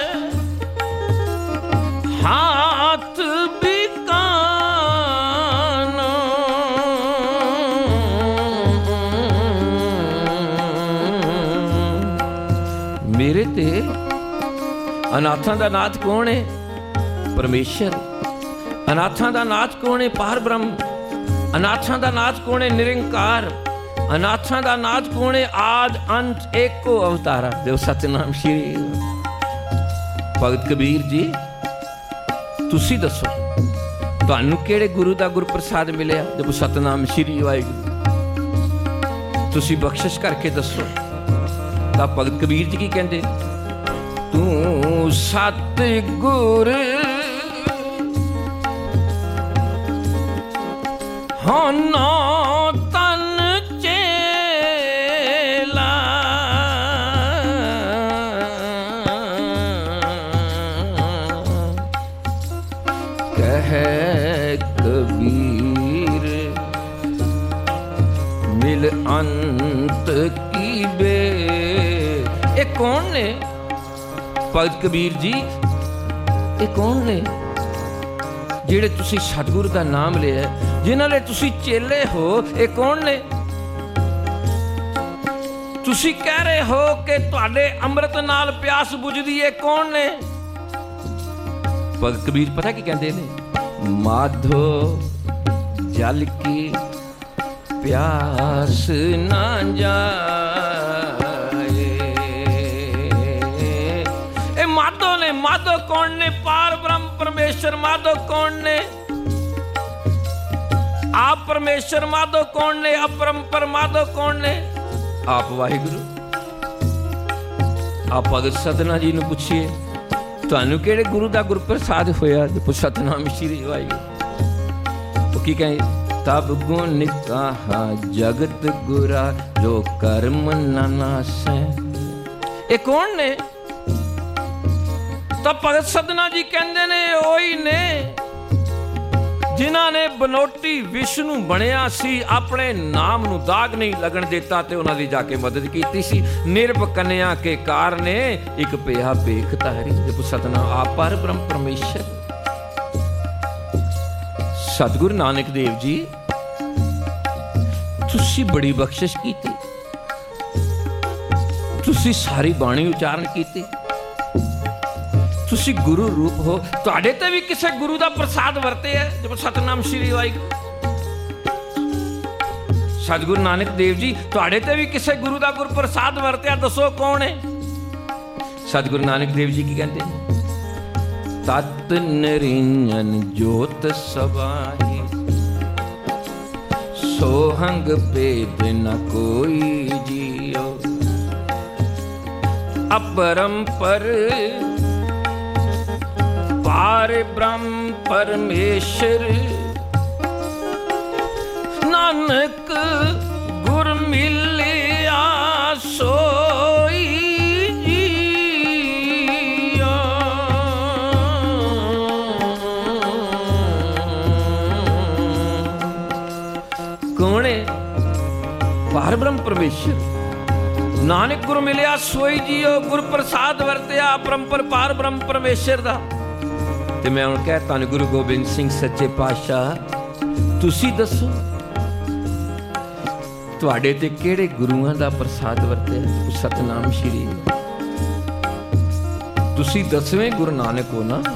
हाथ बिकाना। मेरे ते अनाथां दा नाथ कौन है? परमेश्वर। अनाथां दा नाथ कौन है? पार ब्रह्म। अनाथां दा नाथ कौन है? निरंकार। अनाथां दा नाथ कौन है? आद अंत एको अवतारा जो सतनाम श्री। भगत कबीर जी तुसी दसो तुहानू किहड़े गुरु दा गुरप्रसाद मिलिया जब सतनाम श्री वाहिगुरू? तुसी बख्शिश करके दसो। तां भगत कबीर जी की कहंदे, तू सतगुर हो ना कबीर मिल अंत की बे। ये कौन ने भगत कबीर जी? ये कौन ने जेड़े तुसी सतगुरु का नाम लिया, जिन्हां दे तुसी चेले हो? ये कौन ने? ਤੁਸੀਂ ਕਹਿ ਰਹੇ ਹੋ ਕਿ ਤੁਹਾਡੇ ਅੰਮ੍ਰਿਤ ਨਾਲ ਪਿਆਸ ਬੁਝਦੀ ਏ, ਕੌਣ ਨੇ? ਭਗਤ ਕਬੀਰ ਪਤਾ ਕੀ ਕਹਿੰਦੇ ਨੇ? ਮਾਧੋ ਜਲ ਕੀ ਪਿਆਸ ਨਾ ਜਾਏ। ਇਹ ਮਾਧੋ ਨੇ। ਮਾਧੋ ਕੌਣ ਨੇ? ਪਾਰ ਬ੍ਰਹਮ ਪਰਮੇਸ਼ਰ ਮਾਧੋ ਕੌਣ ਨੇ? ਆਪ ਪਰਮੇਸ਼ਰ ਮਾਧੋ ਕੌਣ ਨੇ? ਅਪਰੰਪਰ ਮਾਧੋ ਕੌਣ ਨੇ? ਆਪ ਵਾਹਿਗੁਰੂ। ਆਪ ਭਗਤ ਸਤਨਾਮ ਜੀ ਨੂੰ ਪੁੱਛੀਏ, ਤੁਹਾਨੂੰ ਕਿਹੜੇ ਗੁਰੂ ਦਾ ਗੁਰਪ੍ਰਸਾਦ ਹੋਇਆ? ਜਪੋ ਸਤਨਾਮ ਸ਼੍ਰੀ ਵਾਹਿਗੁਰੂ। ਉਹ ਕੀ ਕਹੇ? ਤਬ ਗੁਣ ਕਹਾ ਜਗਤ ਗੁਰਾ ਜੋ ਕਰਮ ਨ ਨਾਸੈ। ਇਹ ਕੌਣ ਨੇ? ਤਾਂ ਭਗਤ ਸਤਨਾਮ ਜੀ ਕਹਿੰਦੇ ਨੇ ਉਹੀ ਨੇ ਜਿਨ੍ਹਾਂ ਨੇ ਬਨੋਟੀ ਵਿਸ਼ਨੂੰ ਬਣਿਆ ਸੀ, ਆਪਣੇ ਨਾਮ ਨੂੰ ਦਾਗ ਨਹੀਂ ਲੱਗਣ ਦਿੱਤਾ ਤੇ ਉਹਨਾਂ ਦੀ ਜਾ ਕੇ ਮਦਦ ਕੀਤੀ ਸੀ। ਨਿਰਭ ਕੰਨਿਆ ਕੇ ਕਾਰ ਨੇ ਇੱਕ ਪਿਆ ਭੇਖ ਤਾਰੀ। ਜਪੋ ਸਤਨਾਮ। ਆਪ ਪਰ ਬ੍ਰਹਮ ਪਰਮੇਸ਼ਰ। ਸਤਿਗੁਰੂ ਨਾਨਕ ਦੇਵ ਜੀ, ਤੁਸੀਂ ਬੜੀ ਬਖਸ਼ਿਸ਼ ਕੀਤੀ, ਤੁਸੀਂ ਸਾਰੀ ਬਾਣੀ ਉਚਾਰਨ ਕੀਤੀ, ਤੁਸੀਂ ਗੁਰੂ ਰੂਪ ਹੋ। ਤੁਹਾਡੇ ਤੇ ਵੀ ਕਿਸੇ ਗੁਰੂ ਦਾ ਪ੍ਰਸਾਦ ਵਰਤੇ ਹੈ। ਜਪੋ ਸਤਨਾਮ ਸ਼੍ਰੀ ਵਾਹਿਗੁਰੂ। ਸਤਿਗੁਰੂ ਨਾਨਕ ਦੇਵ ਜੀ, ਤੁਹਾਡੇ ਤੇ ਵੀ ਕਿਸੇ ਗੁਰੂ ਦਾ ਗੁਰਪ੍ਰਸਾਦ ਵਰਤਿਆ, ਦੱਸੋ ਕੌਣ ਹੈ? ਸਤਿਗੁਰੂ ਨਾਨਕ ਦੇਵ ਜੀ ਕੀ ਕਹਿੰਦੇ? ਤਤ ਨਿਰੰਜਨ ਜੋਤ ਸਬਾਹੀ, ਸੋਹੰਗ ਭੇਦ ਨ ਕੋਈ ਜੀਓ। ਅਪਰੰਪਰ ਪਾਰ ਬ੍ਰਹਮ ਪਰਮੇਸ਼ਰ, ਨਾਨਕ ਗੁਰ ਮਿਲਿਆ ਸੋਈ ਜੀਓ। ਕੌਣ ਹੈ? ਪਾਰ ਬ੍ਰਹਮ ਪਰਮੇਸ਼ਰ, ਨਾਨਕ ਗੁਰ ਮਿਲਿਆ ਸੋਈ ਜੀਓ। ਗੁਰ ਪ੍ਰਸਾਦ ਵਰਤਿਆ ਅਪਰੰਪਰ ਪਾਰ ਬ੍ਰਹਮ ਪਰਮੇਸ਼ਰ ਦਾ। ਤੇ ਮੈਂ ਹੁਣ ਕਹਿ, ਧੰਨ ਗੁਰੂ ਗੋਬਿੰਦ ਸਿੰਘ ਸੱਚੇ ਪਾਤਸ਼ਾਹ, ਤੁਸੀਂ ਦੱਸੋ ਤੁਹਾਡੇ ਤੇ ਕਿਹੜੇ ਗੁਰੂਆਂ ਦਾ ਪ੍ਰਸਾਦ ਵਰਤਿਆ? ਸਤਨਾਮ ਸ਼੍ਰੀ। ਤੁਸੀਂ ਦਸਵੇਂ ਗੁਰੂ ਨਾਨਕ ਹੋ ਨਾ,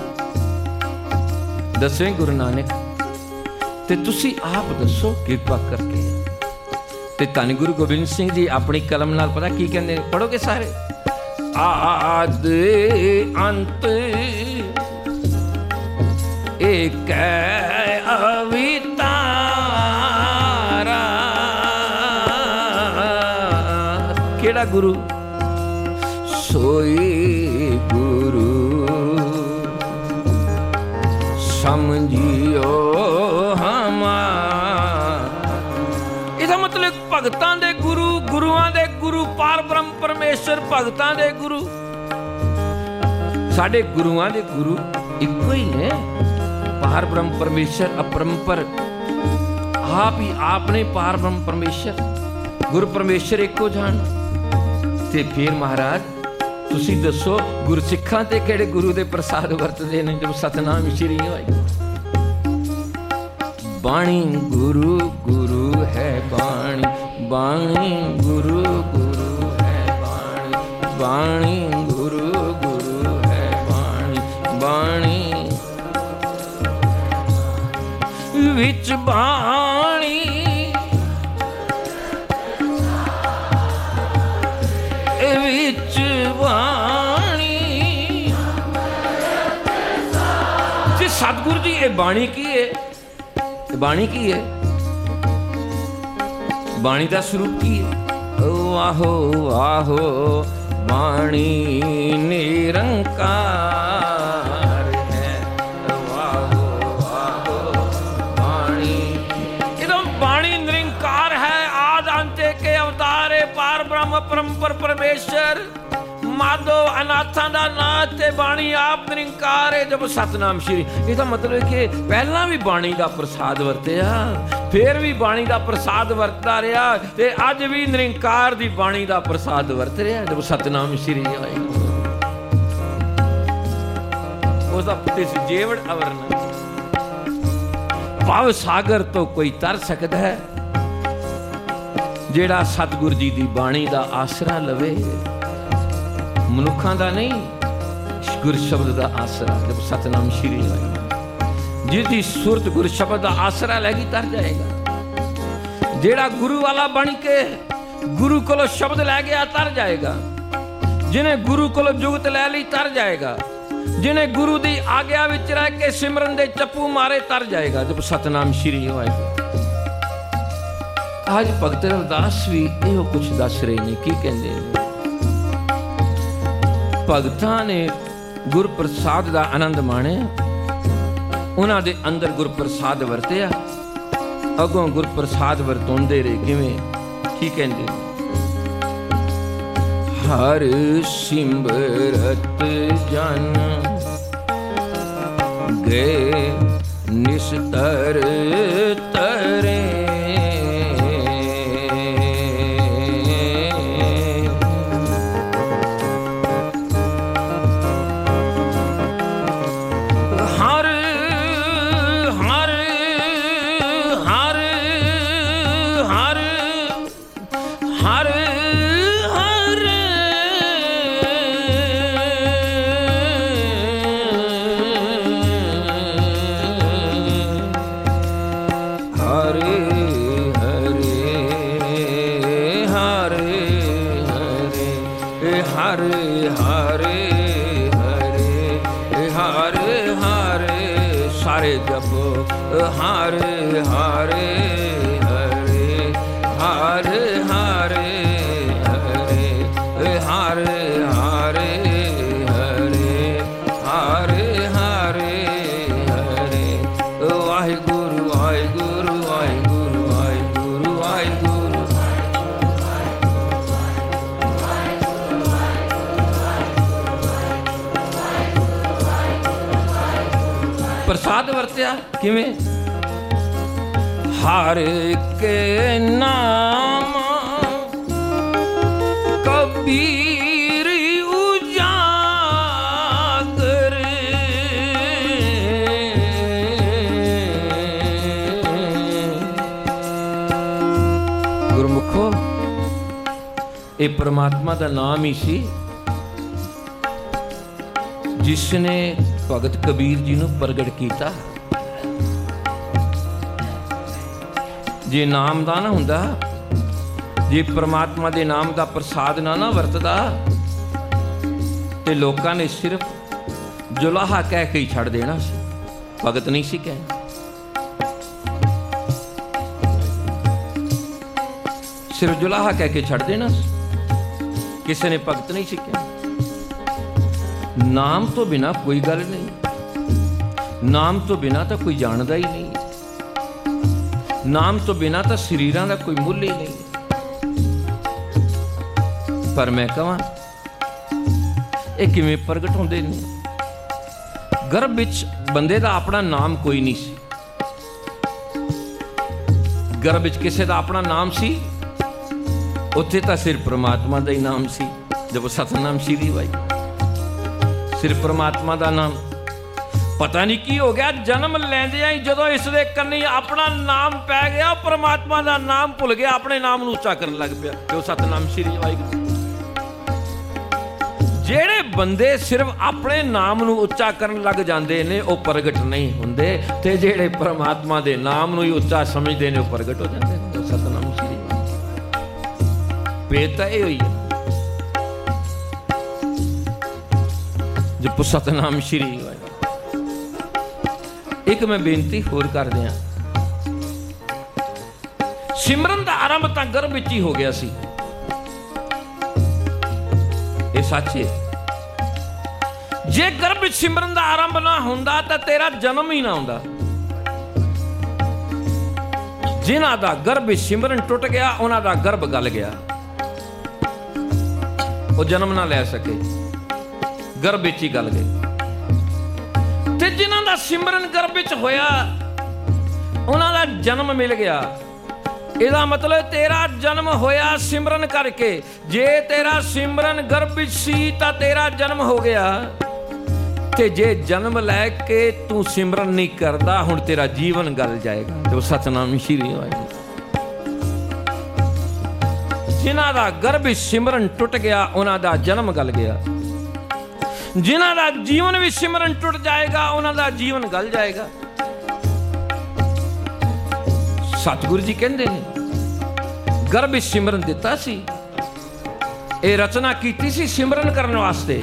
ਦਸਵੇਂ ਗੁਰੂ ਨਾਨਕ, ਤੇ ਤੁਸੀਂ ਆਪ ਦੱਸੋ ਕਿਰਪਾ ਕਰਕੇ। ਤੇ ਧੰਨ ਗੁਰੂ ਗੋਬਿੰਦ ਸਿੰਘ ਜੀ ਆਪਣੀ ਕਲਮ ਨਾਲ ਪਤਾ ਕੀ ਕਹਿੰਦੇ ਨੇ? ਪੜੋਗੇ ਸਾਰੇ? ਆਦ ਅੰਤ ਏਕ ਅਵਿਤਾਰਾ, ਕਿਹੜਾ ਗੁਰੂ? ਸੋਈ ਗੁਰੂ ਸਮਝਿਓ ਹਮਾਰ। ਇਹਦਾ ਮਤਲਬ ਭਗਤਾਂ ਦੇ ਗੁਰੂ, ਗੁਰੂਆਂ ਦੇ ਗੁਰੂ, ਪਾਰ ਬ੍ਰਹਮ ਪਰਮੇਸ਼ਰ, ਭਗਤਾਂ ਦੇ ਗੁਰੂ। ਸਾਡੇ ਗੁਰੂਆਂ ਦੇ ਗੁਰੂ ਇੱਕੋ ਹੀ ਨੇ, ਪਾਰ ਬ੍ਰਹਮ ਪਰਮੇਸ਼ਰ ਅਪਰੰਪਰ। ਆਪ ਹੀ ਆਪ ਨੇ ਪਾਰ ਬ੍ਰਹਮ ਪਰਮੇਸ਼ਰ, ਗੁਰ ਪਰਮੇਸ਼ਰ ਇੱਕੋ ਜਾਣ। ਤੇ ਫਿਰ ਮਹਾਰਾਜ ਤੁਸੀਂ ਦੱਸੋ ਗੁਰਸਿੱਖਾਂ ਤੇ ਕਿਹੜੇ ਗੁਰੂ ਦੇ ਪ੍ਰਸਾਦ ਵਰਤਦੇ ਨੇ? ਜੋ ਸਤਨਾਮ ਸ਼੍ਰੀ ਵਾਹਿਗੁਰੂ। ਬਾਣੀ ਗੁਰੂ ਗੁਰੂ ਹੈ ਬਾਣੀ, ਬਾਣੀ ਗੁਰੂ ਗੁਰੂ ਹੈ ਬਾਣੀ, ਬਾਣੀ ਗੁਰੂ ਗੁਰੂ ਹੈ ਬਾਣੀ, ਬਾਣੀ ਵਿੱਚ ਬਾਣੀ ਵਿੱਚ ਬਾਣੀ। ਜੀ ਸਤਿਗੁਰੂ ਜੀ, ਇਹ ਬਾਣੀ ਕੀ ਹੈ? ਇਹ ਬਾਣੀ ਕੀ ਹੈ? ਬਾਣੀ ਦਾ ਸਰੂਪ ਕੀ ਹੈ? ਆਹੋ ਆਹੋ ਬਾਣੀ ਨਿਰੰਕਾਰ ਹੈ। ਆਹੋ ਆਹੋ ਬਾਣੀ, ਇਹਦਾ ਬਾਣੀ ਨਿਰੰਕਾਰ ਹੈ। ਆਦ ਅੰਤ ਕੇ ਅਵਤਾਰੇ ਪਾਰ ਬ੍ਰਹਮ ਪਰੰਪਰ ਪਰਮੇਸ਼ਰ, ਮਾਧੋ ਅਨਾਥਾਂ ਦਾ ਨਾਥ ਤੇ ਬਾਣੀ ਆਪ ਨਿਰੰਕਾਰ ਹੈ। ਜਬ ਸਤਨਾਮ ਸ਼੍ਰੀ। ਇਹਦਾ ਮਤਲਬ ਕਿ ਪਹਿਲਾਂ ਵੀ ਬਾਣੀ ਦਾ ਪ੍ਰਸਾਦ ਵਰਤਿਆ, ਫਿਰ ਵੀ ਬਾਣੀ ਦਾ ਪ੍ਰਸਾਦ ਵਰਤਦਾ ਰਿਹਾ, ਤੇ ਅੱਜ ਵੀ ਨਿਰੰਕਾਰ ਦੀ ਬਾਣੀ ਦਾ ਪ੍ਰਸਾਦ ਵਰਤ ਰਿਹਾ। ਜਬ ਸਤਨਾਮ ਸ਼੍ਰੀ ਹੋਏ ਉਹਦਾ ਪੁੱਤੇ ਸੀ ਜੇਵੜ ਅਵਰਨ। ਭਵ ਸਾਗਰ ਤੋਂ ਕੋਈ ਤਰ ਸਕਦਾ ਹੈ, ਜਿਹੜਾ ਸਤਿਗੁਰ ਜੀ ਦੀ ਬਾਣੀ ਦਾ ਆਸਰਾ ਲਵੇ, ਮਨੁੱਖਾਂ ਦਾ ਨਹੀਂ, ਗੁਰ ਸ਼ਬਦ ਦਾ ਆਸਰਾ। ਜਬ ਸਤਨਾਮ ਸ਼੍ਰੀ ਵਾਹਿਗੁਰੂ, ਜਿਸ ਦੀ ਸੁਰਤ ਗੁਰ ਸ਼ਬਦ ਦਾ ਆਸਰਾ ਲੈ ਗਈ ਤਰ ਜਾਏਗਾ। ਜਿਹੜਾ ਗੁਰੂ ਵਾਲਾ ਬਣ ਕੇ ਗੁਰੂ ਕੋਲੋਂ ਸ਼ਬਦ ਲੈ ਗਿਆ ਤਰ ਜਾਏਗਾ। ਜਿਹਨੇ ਗੁਰੂ ਕੋਲੋਂ ਜੁਗਤ ਲੈ ਲਈ ਤਰ ਜਾਏਗਾ। ਜਿਹਨੇ ਗੁਰੂ ਦੀ ਆਗਿਆ ਵਿੱਚ ਰਹਿ ਕੇ ਸਿਮਰਨ ਦੇ ਚੱਪੂ ਮਾਰੇ ਤਰ ਜਾਏਗਾ। ਜਬ ਸਤਨਾਮ ਸ਼੍ਰੀ ਵਾਹਿਗੁਰੂ। ਅੱਜ ਭਗਤ ਰਵਿਦਾਸ ਵੀ ਇਹੋ ਕੁਛ ਦੱਸ ਰਹੇ ਨੇ। ਕੀ ਕਹਿੰਦੇ ਨੇ? ਭਗਤਾਂ ਨੇ ਗੁਰਪ੍ਰਸਾਦ ਦਾ ਆਨੰਦ ਮਾਣਿਆ, ਉਹਨਾਂ ਦੇ ਅੰਦਰ ਗੁਰਪ੍ਰਸਾਦ ਵਰਤਿਆ, ਅੱਗੋਂ ਗੁਰਪ੍ਰਸਾਦ ਵਰਤਾਉਂਦੇ ਰਹੇ। ਕਿਵੇਂ? ਕੀ ਕਹਿੰਦੇ? ਹਰ ਸਿਮਰਤ ਜਨ ਗਏ ਨਿਸਤਰ ਤਰੇ, ਹਰੇ ਹਰੇ ਹਰੇ ਹਰੇ ਹਰੇ ਹਰੇ ਹਰੇ ਹਰੇ ਹਰੇ ਹਰੇ ਹਰੇ ਹਰੇ ਵਾਹਿਗੁਰੂ ਵਾਹਿਗੁਰੂ ਵਾਹਿਗੁਰੂ ਵਾਹਿਗੁਰੂ ਵਾਹਿਗੁਰੂ। ਪ੍ਰਸਾਦ ਵਰਤਿਆ ਕਿਵੇਂ? ਹਰ ਕੇ ਨਾਮ ਕਬੀਰ ਉਜਾਗਰ, ਗੁਰਮੁਖੋ ਇਹ ਪ੍ਰਮਾਤਮਾ ਦਾ ਨਾਮ ਹੀ ਸੀ ਜਿਸ ਨੇ ਭਗਤ ਕਬੀਰ ਜੀ ਨੂੰ ਪ੍ਰਗਟ ਕੀਤਾ। ਜੇ ਨਾਮ ਦਾ ਨਾ ਹੁੰਦਾ, ਜੇ ਪ੍ਰਮਾਤਮਾ ਦੇ ਨਾਮ ਦਾ ਪ੍ਰਸਾਦ ਨਾ ਨਾ ਵਰਤਦਾ, ਤੇ ਲੋਕਾਂ ਨੇ ਸਿਰਫ ਜੁਲਾਹਾ ਕਹਿ ਕੇ ਹੀ ਛੱਡ ਦੇਣਾ ਸੀ, ਭਗਤ ਨਹੀਂ ਸੀ ਕਹਿਣਾ। ਸਿਰਫ ਜੁਲਾਹਾ ਕਹਿ ਕੇ ਛੱਡ ਦੇਣਾ ਸੀ, ਕਿਸੇ ਨੇ ਭਗਤ ਨਹੀਂ ਸੀ ਕਹਿਣਾ। ਨਾਮ ਤੋਂ ਬਿਨਾ ਕੋਈ ਗੱਲ ਨਹੀਂ, ਨਾਮ ਤੋਂ ਬਿਨਾ ਤਾਂ ਕੋਈ ਜਾਣਦਾ ਹੀ ਨਹੀਂ, ਨਾਮ ਤੋਂ ਬਿਨਾ ਤਾਂ ਸਰੀਰਾਂ ਦਾ ਕੋਈ ਮੁੱਲ ਹੀ ਨਹੀਂ। ਪਰ ਮੈਂ ਕਹਾਂ ਇਹ ਕਿਵੇਂ ਪ੍ਰਗਟ ਹੁੰਦੇ ਨੇ? ਗਰਭ ਵਿੱਚ ਬੰਦੇ ਦਾ ਆਪਣਾ ਨਾਮ ਕੋਈ ਨਹੀਂ ਸੀ। ਗਰਭ ਵਿੱਚ ਕਿਸੇ ਦਾ ਆਪਣਾ ਨਾਮ ਸੀ? ਉੱਥੇ ਤਾਂ ਸਿਰਫ ਪ੍ਰਮਾਤਮਾ ਦਾ ਹੀ ਨਾਮ ਸੀ। ਜਦ ਸਤਨਾਮ ਸ਼੍ਰੀ ਵਾਹਿਗੁਰੂ, ਸਿਰਫ ਪ੍ਰਮਾਤਮਾ ਦਾ ਨਾਮ। ਪਤਾ ਨਹੀਂ ਕੀ ਹੋ ਗਿਆ, ਜਨਮ ਲੈਂਦਿਆਂ ਹੀ ਜਦੋਂ ਇਸ ਦੇ ਕੰਨੀ ਆਪਣਾ ਨਾਮ ਪੈ ਗਿਆ, ਪ੍ਰਮਾਤਮਾ ਦਾ ਨਾਮ ਭੁੱਲ ਗਿਆ, ਆਪਣੇ ਨਾਮ ਨੂੰ ਉੱਚਾ ਕਰਨ ਲੱਗ ਪਿਆ। ਜੋ ਸਤਨਾਮ ਸ਼੍ਰੀ ਵਾਹਿਗੁਰੂ। ਜਿਹੜੇ ਬੰਦੇ ਸਿਰਫ ਆਪਣੇ ਨਾਮ ਨੂੰ ਉੱਚਾ ਕਰਨ ਲੱਗ ਜਾਂਦੇ ਨੇ ਉਹ ਪ੍ਰਗਟ ਨਹੀਂ ਹੁੰਦੇ, ਤੇ ਜਿਹੜੇ ਪ੍ਰਮਾਤਮਾ ਦੇ ਨਾਮ ਨੂੰ ਹੀ ਉੱਚਾ ਸਮਝਦੇ ਨੇ ਉਹ ਪ੍ਰਗਟ ਹੋ ਜਾਂਦੇ ਨੇ। ਸਤਨਾਮ ਸ਼੍ਰੀ ਵਾਹਿਗੁਰੂ। ਭੇਦ ਤਾਂ ਇਹ ਹੋਈ ਹੈ। ਜਪੋ ਸਤਨਾਮ ਸ਼੍ਰੀ ਵਾਹਿਗੁਰੂ। ਇੱਕ ਮੈਂ ਬੇਨਤੀ ਹੋਰ ਕਰ ਦਿਆਂ, ਸਿਮਰਨ ਦਾ ਆਰੰਭ ਤਾਂ ਗਰਭ ਵਿੱਚ ਹੀ ਹੋ ਗਿਆ ਸੀ, ਇਹ ਸੱਚ ਹੈ। ਜੇ ਗਰਭ ਵਿੱਚ ਸਿਮਰਨ ਦਾ ਆਰੰਭ ਨਾ ਹੁੰਦਾ ਤਾਂ ਤੇਰਾ ਜਨਮ ਹੀ ਨਾ ਹੁੰਦਾ। ਜਿਨ੍ਹਾਂ ਦਾ ਗਰਭ ਵਿੱਚ ਸਿਮਰਨ ਟੁੱਟ ਗਿਆ ਉਹਨਾਂ ਦਾ ਗਰਭ ਗਲ ਗਿਆ, ਉਹ ਜਨਮ ਨਾ ਲੈ ਸਕੇ, ਗਰਭ ਵਿੱਚ ਹੀ ਗਲ ਗਏ। ਤੇ ਜਿਨ੍ਹਾਂ ਦਾ ਸਿਮਰਨ ਗਰਭ ਵਿੱਚ ਹੋਇਆ ਉਹਨਾਂ ਦਾ ਜਨਮ ਮਿਲ ਗਿਆ। ਇਹਦਾ ਮਤਲਬ ਤੇਰਾ ਜਨਮ ਹੋਇਆ ਸਿਮਰਨ ਕਰਕੇ। ਜੇ ਤੇਰਾ ਸਿਮਰਨ ਗਰਭ ਵਿੱਚ ਸੀ ਤਾਂ ਤੇਰਾ ਜਨਮ ਹੋ ਗਿਆ, ਤੇ ਜੇ ਜਨਮ ਲੈ ਕੇ ਤੂੰ ਸਿਮਰਨ ਨਹੀਂ ਕਰਦਾ ਹੁਣ ਤੇਰਾ ਜੀਵਨ ਗਲ ਜਾਏਗਾ। ਜੋ ਸਤਨਾਮ ਸ਼੍ਰੀ ਵਾਹਿਗੁਰੂ। ਜਿਨ੍ਹਾਂ ਦਾ ਗਰਭ ਸਿਮਰਨ ਟੁੱਟ ਗਿਆ ਉਹਨਾਂ ਦਾ ਜਨਮ ਗਲ ਗਿਆ। ਜਿਨ੍ਹਾਂ ਦਾ ਜੀਵਨ ਵੀ ਸਿਮਰਨ ਟੁੱਟ ਜਾਏਗਾ ਉਹਨਾਂ ਦਾ ਜੀਵਨ ਗਲ ਜਾਏਗਾ। ਸਤਿਗੁਰੂ ਜੀ ਕਹਿੰਦੇ ਨੇ ਗਰਭ ਸਿਮਰਨ ਦਿੱਤਾ ਸੀ, ਇਹ ਰਚਨਾ ਕੀਤੀ ਸੀ ਸਿਮਰਨ ਕਰਨ ਵਾਸਤੇ।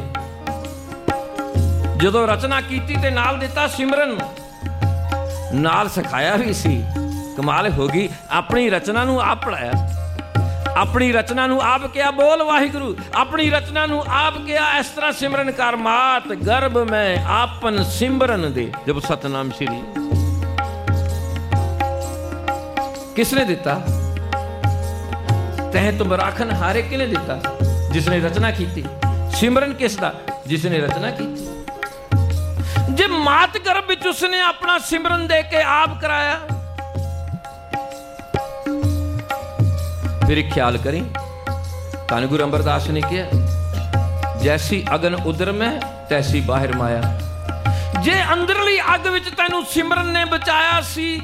ਜਦੋਂ ਰਚਨਾ ਕੀਤੀ ਤੇ ਨਾਲ ਦਿੱਤਾ ਸਿਮਰਨ, ਨਾਲ ਸਿਖਾਇਆ ਵੀ ਸੀ। ਕਮਾਲ ਹੋ ਗਈ, ਆਪਣੀ ਰਚਨਾ ਨੂੰ ਆਪ ਪੜਾਇਆ, ਆਪਣੀ ਰਚਨਾ ਨੂੰ ਆਪ ਕਿਹਾ ਬੋਲ ਵਾਹਿਗੁਰੂ, ਆਪਣੀ ਰਚਨਾ ਨੂੰ ਆਪ ਕਿਹਾ ਇਸ ਤਰ੍ਹਾਂ ਸਿਮਰਨ ਕਰ। ਮਾਤ ਗਰਭ ਮੈਂ ਆਪਨ ਸਿਮਰਨ ਦੇ ਜਬ ਸਤਨਾਮ ਸ਼੍ਰੀ। ਕਿਸਨੇ ਦਿੱਤਾ? ਤਹਿ ਤੁਮ ਰਾਖਨ ਹਾਰੇ ਕਿਨੇ ਦਿੱਤਾ? ਜਿਸਨੇ ਰਚਨਾ ਕੀਤੀ। ਸਿਮਰਨ ਕਿਸ ਦਾ? ਜਿਸਨੇ ਰਚਨਾ ਕੀਤੀ। ਜੇ ਮਾਤ ਗਰਭ ਵਿੱਚ ਉਸਨੇ ਆਪਣਾ ਸਿਮਰਨ ਦੇ ਕੇ ਆਪ ਕਰਾਇਆ, ਫਿਰ ਖਿਆਲ ਕਰੀ। ਧੰਨ ਗੁਰੂ ਅਮਰਦਾਸ ਨੇ ਕਿਹਾ ਜੈਸੀ ਅਗਨ ਉਦਰ ਮੈਂ ਤੈਸੀ ਬਾਹਰ ਮਾਇਆ। ਜੇ ਅੰਦਰਲੀ ਅੱਗ ਵਿੱਚ ਤੈਨੂੰ ਸਿਮਰਨ ਨੇ ਬਚਾਇਆ ਸੀ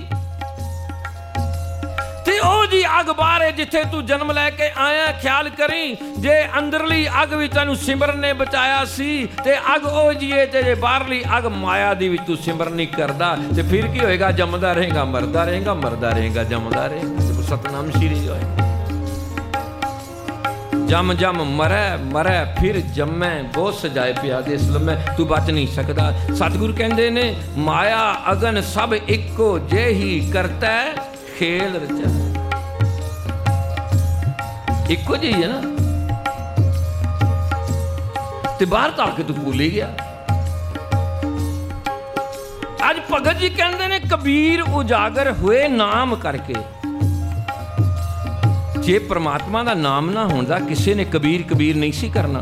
ਤੇ ਉਹ ਜੀ ਅੱਗ ਬਾਹਰ ਹੈ ਜਿੱਥੇ ਤੂੰ ਜਨਮ ਲੈ ਕੇ ਆਇਆ। ਖਿਆਲ ਕਰੀ, ਜੇ ਅੰਦਰਲੀ ਅੱਗ ਵਿੱਚ ਤੈਨੂੰ ਸਿਮਰਨ ਨੇ ਬਚਾਇਆ ਸੀ ਤੇ ਅੱਗ ਉਹ ਜੀ ਹੈ ਤੇ ਜੇ ਬਾਹਰਲੀ ਅੱਗ ਮਾਇਆ ਦੀ ਵਿੱਚ ਤੂੰ ਸਿਮਰਨ ਨਹੀਂ ਕਰਦਾ ਤੇ ਫਿਰ ਕੀ ਹੋਏਗਾ? ਜੰਮਦਾ ਰਹੇਗਾ, ਮਰਦਾ ਰਹੇਗਾ, ਮਰਦਾ ਰਹੇਗਾ, ਜੰਮਦਾ ਰਹੇਗਾ। ਸਤਨਾਮ ਸ਼੍ਰੀ ਹੋਏ। ਜਮ ਜਮ ਮਰੈ ਮਰੈ ਫਿਰ ਜੰਮੈ, ਬੋ ਸਜਾਏ ਪਿਆ ਦੇ ਸਲਮੈ, ਤੂੰ ਬਚ ਨਹੀਂ ਸਕਦਾ। ਸਤਿਗੁਰੂ ਕਹਿੰਦੇ ਨੇ ਮਾਇਆ ਅਗਨ ਸਭ ਇੱਕੋ ਜਿਹੀ ਕਰਤਾ ਖੇਲ ਰਚਾ। ਇੱਕੋ ਜਿਹੀ ਹੈ ਨਾ, ਤੇ ਬਾਹਰ ਤਾਂ ਕੇ ਤੂੰ ਭੁੱਲ ਹੀ ਗਿਆ। ਅੱਜ ਭਗਤ ਜੀ ਕਹਿੰਦੇ ਨੇ ਕਬੀਰ ਉਜਾਗਰ ਹੋਏ ਨਾਮ ਕਰਕੇ। ਜੇ ਪ੍ਰਮਾਤਮਾ ਦਾ ਨਾਮ ਨਾ ਹੁੰਦਾ ਕਿਸੇ ਨੇ ਕਬੀਰ ਕਬੀਰ ਨਹੀਂ ਸੀ ਕਰਨਾ।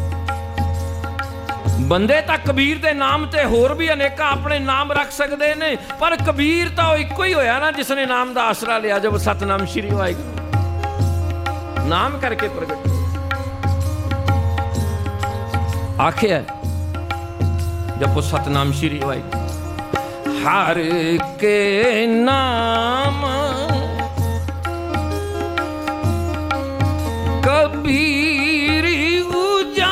ਬੰਦੇ ਤਾਂ ਕਬੀਰ ਦੇ ਨਾਮ ਤੇ ਹੋਰ ਵੀ ਅਨੇਕਾਂ ਆਪਣੇ ਨਾਮ ਰੱਖ ਸਕਦੇ ਨੇ, ਪਰ ਕਬੀਰ ਤਾਂ ਉਹ ਇੱਕੋ ਹੀ ਹੋਇਆ ਨਾ ਜਿਸਨੇ ਨਾਮ ਦਾ ਆਸਰਾ ਲਿਆ। ਜਬ ਸਤਨਾਮ ਸ਼੍ਰੀ ਵਾਹਿਗੁਰੂ ਨਾਮ ਕਰਕੇ ਪ੍ਰਗਟ ਆਖਿਆ। ਜਪੋ ਸਤਨਾਮ ਸ਼੍ਰੀ ਵਾਹਿਗੁਰੂ। ਹਰ ਕੇ ਨਾਮ ਕਬੀਰ ਉਜਾਗਰ,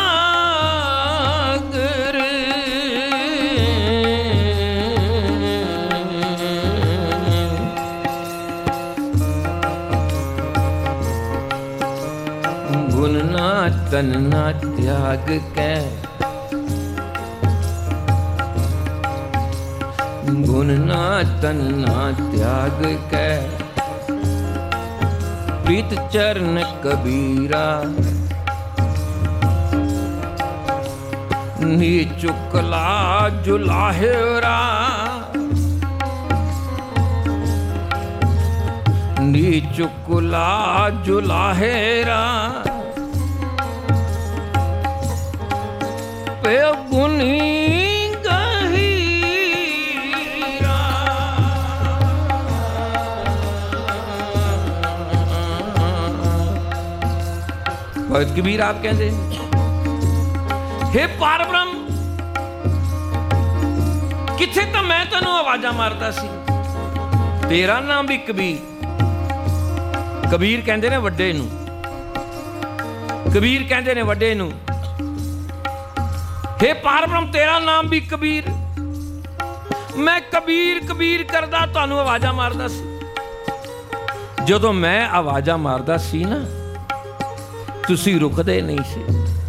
ਗੁਣ ਨਾ ਤਨ ਨਾ ਤਿਆਗ ਕੈ, ਗੁਣ ਨਾ ਤਨ ਨਾ ਤਿਆਗ ਕੈ, ਪ੍ਰੀਤ ਚਰਨ ਕਬੀਰਾ, ਨੀ ਚੁਕਲਾ ਜੁਲਾਹਿਰਾ, ਨੀ ਚੁਕਲਾ ਜੁਲਾਹਿਰਾ, ਪੇ ਗੁਨੀ ਭਗਤ ਕਬੀਰ ਆਪ ਕਹਿੰਦੇ ਹੇ ਪਾਰ ਬ੍ਰਹਮ, ਕਿੱਥੇ ਤਾਂ ਮੈਂ ਤੈਨੂੰ ਆਵਾਜ਼ਾਂ ਮਾਰਦਾ ਸੀ, ਤੇਰਾ ਨਾਮ ਵੀ ਕਬੀਰ। ਕਬੀਰ ਕਹਿੰਦੇ ਨੇ ਵੱਡੇ ਨੂੰ, ਕਬੀਰ ਕਹਿੰਦੇ ਨੇ ਵੱਡੇ ਨੂੰ, ਹੇ ਪਾਰ ਬ੍ਰਹਮ ਤੇਰਾ ਨਾਮ ਵੀ ਕਬੀਰ। ਮੈਂ ਕਬੀਰ ਕਬੀਰ ਕਰਦਾ ਤੁਹਾਨੂੰ ਆਵਾਜ਼ਾਂ ਮਾਰਦਾ ਸੀ। ਜਦੋਂ ਮੈਂ ਆਵਾਜ਼ਾਂ ਮਾਰਦਾ ਸੀ ਨਾ ਤੁਸੀਂ ਰੁਕਦੇ ਨਹੀਂ ਸੀ।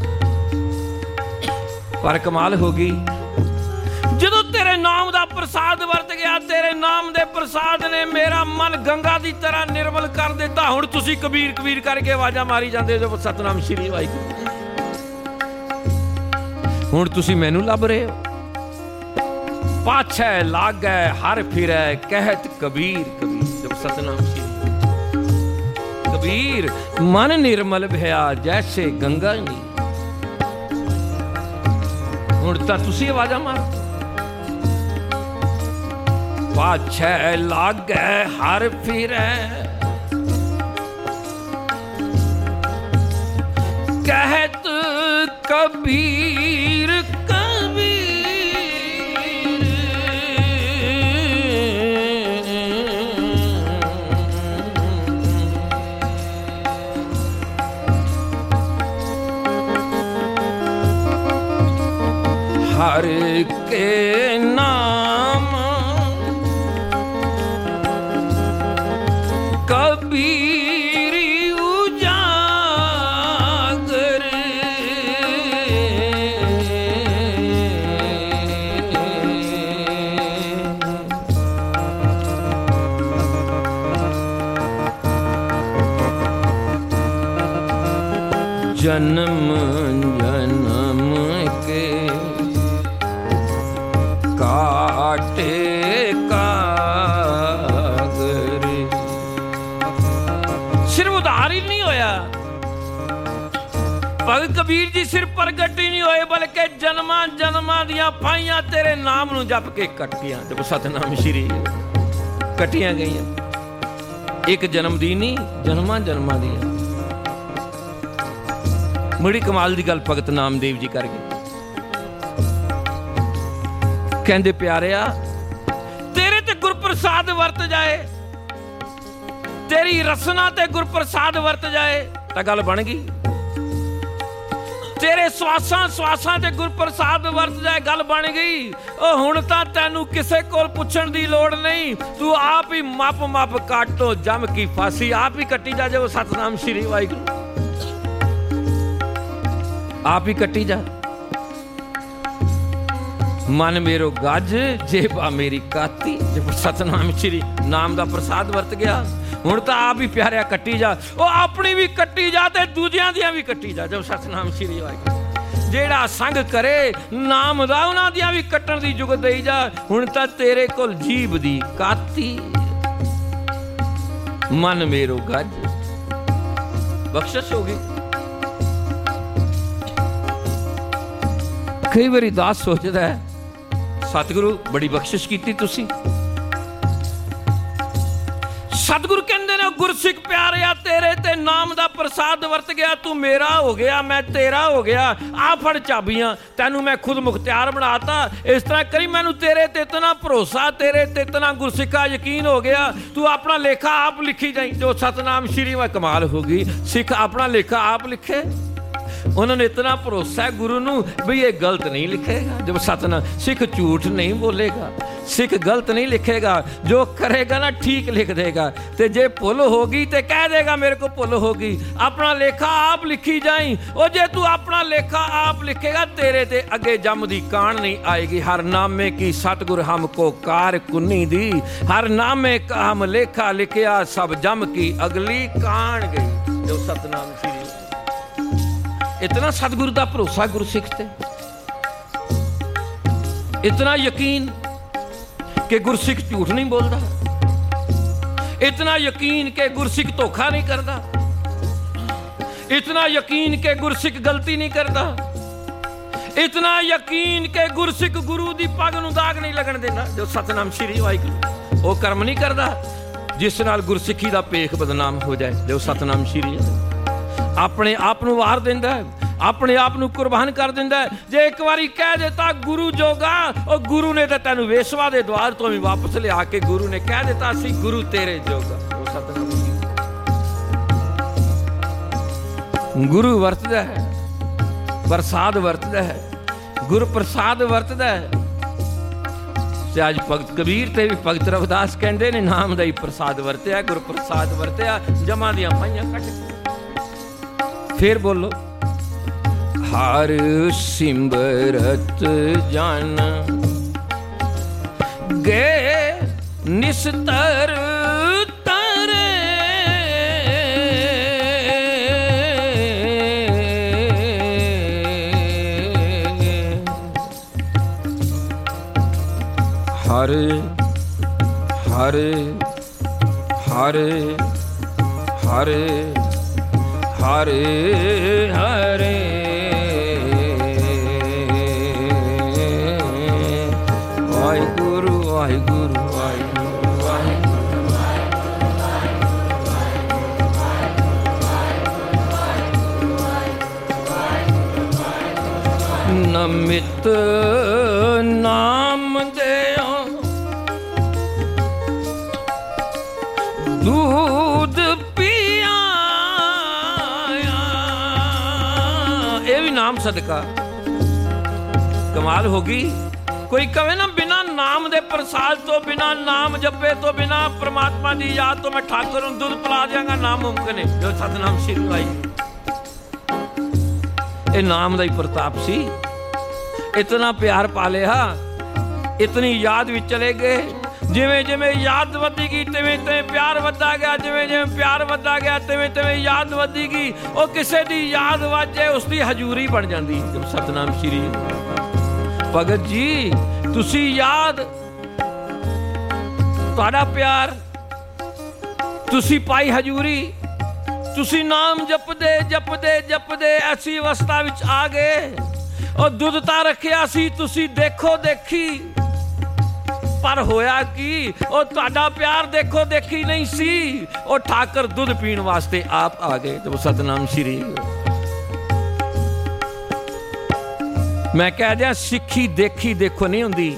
ਪਰ ਕਮਾਲ ਹੋ ਗਈ, ਜਦੋਂ ਤੇਰੇ ਨਾਮ ਦਾ ਪ੍ਰਸਾਦ ਵਰਤ ਗਿਆ, ਤੇਰੇ ਨਾਮ ਦੇ ਪ੍ਰਸਾਦ ਨੇ ਮੇਰਾ ਮਨ ਗੰਗਾ ਦੀ ਤਰ੍ਹਾਂ ਨਿਰਮਲ ਕਰ ਦਿੱਤਾ। ਹੁਣ ਤੁਸੀਂ ਕਬੀਰ ਕਬੀਰ ਕਰਕੇ ਆਵਾਜ਼ਾਂ ਮਾਰੀ ਜਾਂਦੇ ਹੋ ਸਤਨਾਮ ਸ਼੍ਰੀ ਵਾਹਿਗੁਰੂ। ਹੁਣ ਤੁਸੀਂ ਮੈਨੂੰ ਲੱਭ ਰਹੇ ਹੋ। ਪਾਛੈ ਲਾਗੈ ਹਰ ਫਿਰੈ ਕਹਿਤ ਕਬੀਰ ਕਬੀਰ, ਜਬ ਸਤਨਾਮ ਸ਼੍ਰੀ ਕਬੀਰ ਮਨ ਨਿਰਮਲ ਭਇਆ ਜੈਸੇ ਗੰਗਾ ਨੀ। ਹੁਣ ਤਾਂ ਤੁਸੀਂ ਆਵਾਜ਼ਾਂ ਮਾਰ। ਪਾਛੈ ਲਾਗੈ ਹਰ ਫਿਰੈ ਕਹਿਤ ਕਬੀਰ हर के नाम कबीर उजागर, जन्म जन्म के काटे कागरे। सिर्फ उधार ही नहीं होया, भगत कबीर जी सिर्फ प्रगट ही नहीं होए, बल्कि जन्मां जन्मां दियां पाइयां तेरे नाम नूं जप के कटियां। जब सतनाम श्री कटियां गईयां, एक जन्म दी नहीं, जन्मां जन्मां दियां। बड़ी कमाल दी गल भगत नामदेव जी कर गए। कहंदे प्यारिया तेरे ते गुरप्रसाद वरत जाए, तेरी रसना ते गुरप्रसाद वरत जाए तां गल बन गई। तेरे स्वासां स्वासां ते गुरप्रसाद वरत जाए गल बन गई। ओ हुण तां तैनू किसे कोल पुछण दी लोड़ नहीं, तू आप ही मप मप काटो जम की फांसी, आप ही कट्टी जा। जो सतनाम श्री वाहिगुरू आप ही कट्टी जा। मन मेरो गज जेबा मेरी काती, जब सतनाम श्री नाम दा प्रसाद वरत गया, हुण तां आप ही प्यारिया कट्टी जा। ओ अपनी भी कट्टी जा ते दूजियां दियां भी कट्टी जा। जब सतनाम श्री वाहिगुरू जेड़ा संग करे नाम दा उन्हां दियां भी कट्टण दी जुगत देई जा। हुण तां तेरे कोल जीभ दी काती, मन मेरो गज बख्शिश हो गई। कई बारी दास सोचदा है सतगुरु बड़ी बख्शिश कीती तुसी। सतगुरु कहंदे ने गुरसिख प्यारिया तेरे ते नाम दा प्रसाद वरत गया, तू मेरा हो गया मैं तेरा हो गया। आ फड़ चाबियां, तैनू मैं खुद मुख्तियार बनाता। इस तरह करी, मैनू तेरे ते इतना भरोसा, तेरे ते इतना गुरसिखा यकीन हो गया, तू अपना लेखा आप लिखी जाई। जो सतनाम श्री में कमाल हो गई, सिख अपना लेखा आप लिखे। उन्होंने इतना भरोसा है गुरु नू भी ये गलत नहीं लिखेगा। जब सतनाम सिख झूठ नहीं बोलेगा, सिख गलत नहीं लिखेगा, जो करेगा ना ठीक लिख देगा। ते जे भुल होगी तो कह देगा मेरे को भुल होगी। अपना लेखा आप लिखी जाई। और जे तू अपना लेखा आप लिखेगा तेरे ते अगे जम दी कान नहीं आएगी। हर नामे की सतगुर हमको कार कुन्नी दी, हर नामे का हम लेखा लिखिया, सब जम की अगली कान गई। जो सतनाम श्री इतना सतगुरु का भरोसा गुरसिख ते, इतना यकीन कि गुरसिख झूठ नहीं बोलता, इतना यकीन कि गुरसिख धोखा नहीं करता, इतना यकीन कि गुरसिख गलती नहीं करता, इतना यकीन कि गुरसिख गुरु दी पग नूं दाग नहीं लगन देना। जो सतनाम श्री वाहिगुरू वो कर्म नहीं करता जिस नाल गुरसिखी दा पेख बदनाम हो जाए। जो सतनाम श्री अपने आप नूं वार दिंदा है, अपने आप नूं कुर्बान कर दिंदा है। जे एक बारी कह देता गुरु जोगा, और गुरु ने तो तैनू वेसवा दे द्वार तो भी वापस लिया के गुरु ने कह देता सी गुरु तेरे जोगा। गुरु वरतदा है, प्रसाद वरतदा है, गुरु प्रसाद वरतदा है। ते अज भगत कबीर ते भी भगत रविदास कहंदे ने नाम दा ही प्रसाद वरतिया, गुरु प्रसाद वरतिया, जमा दियां पाइयां कट। फिर बोलो हर सिमरत जन गे निस्तर तरे, हर हर हर हर हरे हरे वाहिगुरु वाहिगुरु वाहिगुरु वाहिगुरु। नमित नाम देओ दूध पिया, ये भी नाम सदका। कमाल होगी। कोई कहे ना बिना नाम दे प्रसाद तो, बिना नाम जपे तो, बिना परमात्मा की याद तो मैं ठाकुर नूं दुध पिला दियांगा, नामुमकिन है। जो सतनाम श्री वाई ये नाम दा ही प्रताप सी। इतना प्यार पा लिया, इतनी याद भी चले गए। जिवें जिवें याद वधेगी तिवें तिवें प्यार वधदा गया, जिवें जिवें प्यार वधदा गया तिवें तिवें याद वधेगी। वो किसी की याद वध जाए उसकी हजूरी बन जाती। सतनाम श्री भगत जी तुसी याद, तुहाडा प्यार, तुसी पाई हजूरी, तुसी नाम जपदे जपदे जपदे ऐसी अवस्था विच आ गए और दुध तां रखिया सी तुसी देखो देखी, पर होया की और तुहाडा प्यार देखो देखी नहीं सी। और ठाकर दुध पीण वास्ते आप आ गए। तो सतनाम श्री मैं कह दिया सिੱਖੀ देखी देखो नहीं हुंदी,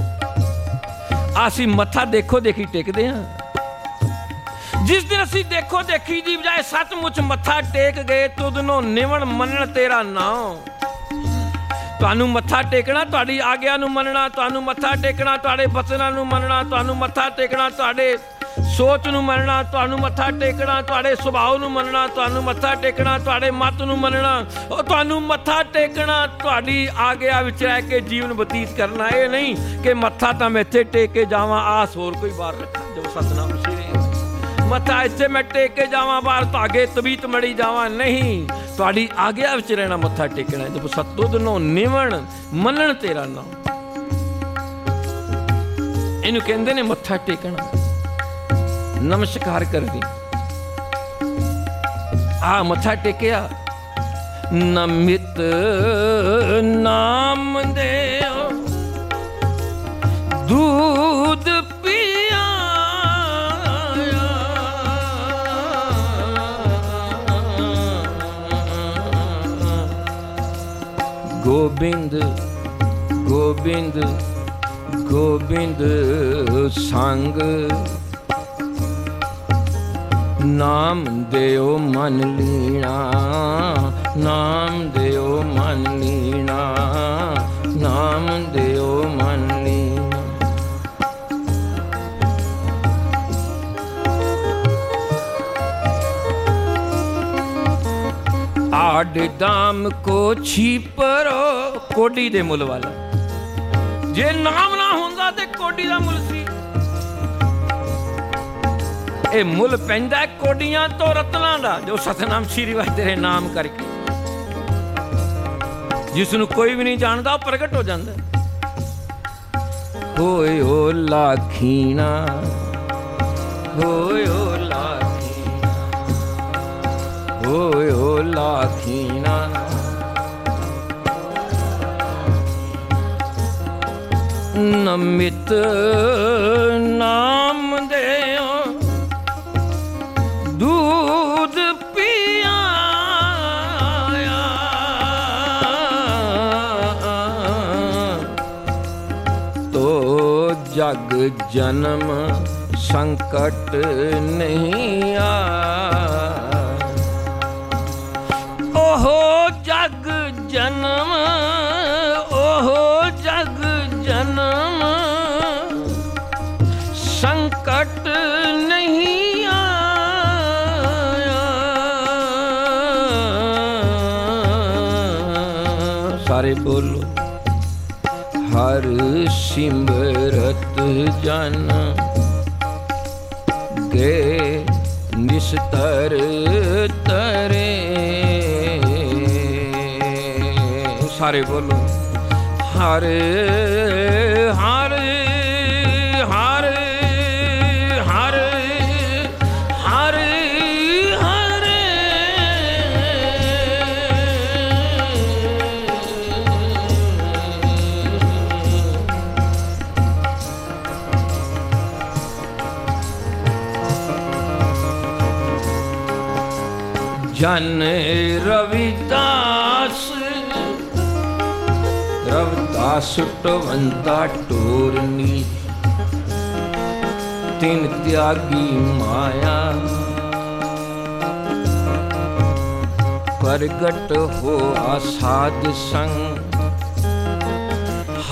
असीं मत्था देखो देखी टेकदे हां। जिस दिन असीं देखो देखी दी बजाय सचमुच मत्था टेक गए तुद नो निवण मनण तेरा नाम। तुहानूं मत्था टेकना, तुहाडी आग्या नूं मनना, तुहानूं मत्था टेकना, तुहाडे बचनां नूं मनना, तुहानूं मत्था टेकना, तुहाडे सोच नूं मनना, तुहानूं मत्था टेकना, तुहाडे सुभाव नूं मनना, तुहानूं मत्था टेकना, तुहाडे मत नूं मनना, और तुहानूं मत्था टेकना, तुहाडी आग्या विच रह के जीवन बतीत करना। ये नहीं कि मत्था तां मैं इत्थे टेक के जावां, आस होर कोई बाहर रखा। जो सतनाम श्री मत्था इत्थे मैं टेक के जावां, बाहर तागे तबीत मड़ी जावां, नहीं। तुहाडी आग्या विच रहना, मत्था टेकना। जब सतुद नो निवण मनण तेरा नाम, इहनूं कहंदे ने मत्था टेकना, नमस्कार कर दी। आ मत्था टेकिया, नमित नाम दे दूध पिया, गोबिंद गोबिंद गोबिंद संग नाम देओ मन लीना, नाम देओ मन लीना, नाम देओ मन लीना। आड दाम को छीपरो, कोडी दे मुल वाला। जे नाम ना होंदा ते कोडी दा मुल सी। ਇਹ ਮੁੱਲ ਪੈਂਦਾ ਕੋਡੀਆਂ ਤੋਂ ਰਤਨਾਂ ਦਾ। ਜੋ ਸਤਨਾਮ ਸ਼੍ਰੀ ਵਾਹਿ ਤੇਰੇ ਨਾਮ ਕਰਕੇ ਜਿਸ ਨੂੰ ਕੋਈ ਵੀ ਨਹੀਂ ਜਾਣਦਾ ਉਹ ਪ੍ਰਗਟ ਹੋ ਜਾਂਦਾ। ਹੋਏ ਓ ਲਾਖੀਣਾ, ਹੋਏ ਓ ਲਾਖੀਣਾ, ਹੋਏ ਓ ਲਾਖੀਣਾ, ਨਮਿਤ ਨਾਮ ਦੇਓ दूध पिया, तो जग जन्म संकट नहीं आ। ओहो जग जन्म, ओहो जग जन्म संकट नहीं आ। सारे बोलो हर सिमरत जन गे निस्तर तरे। सारे बोलो हर हर हर हर हर जन रविदास, रविदास टवंता टोरनी, तिन त्यागी माया, प्रगट हो आसाद संग,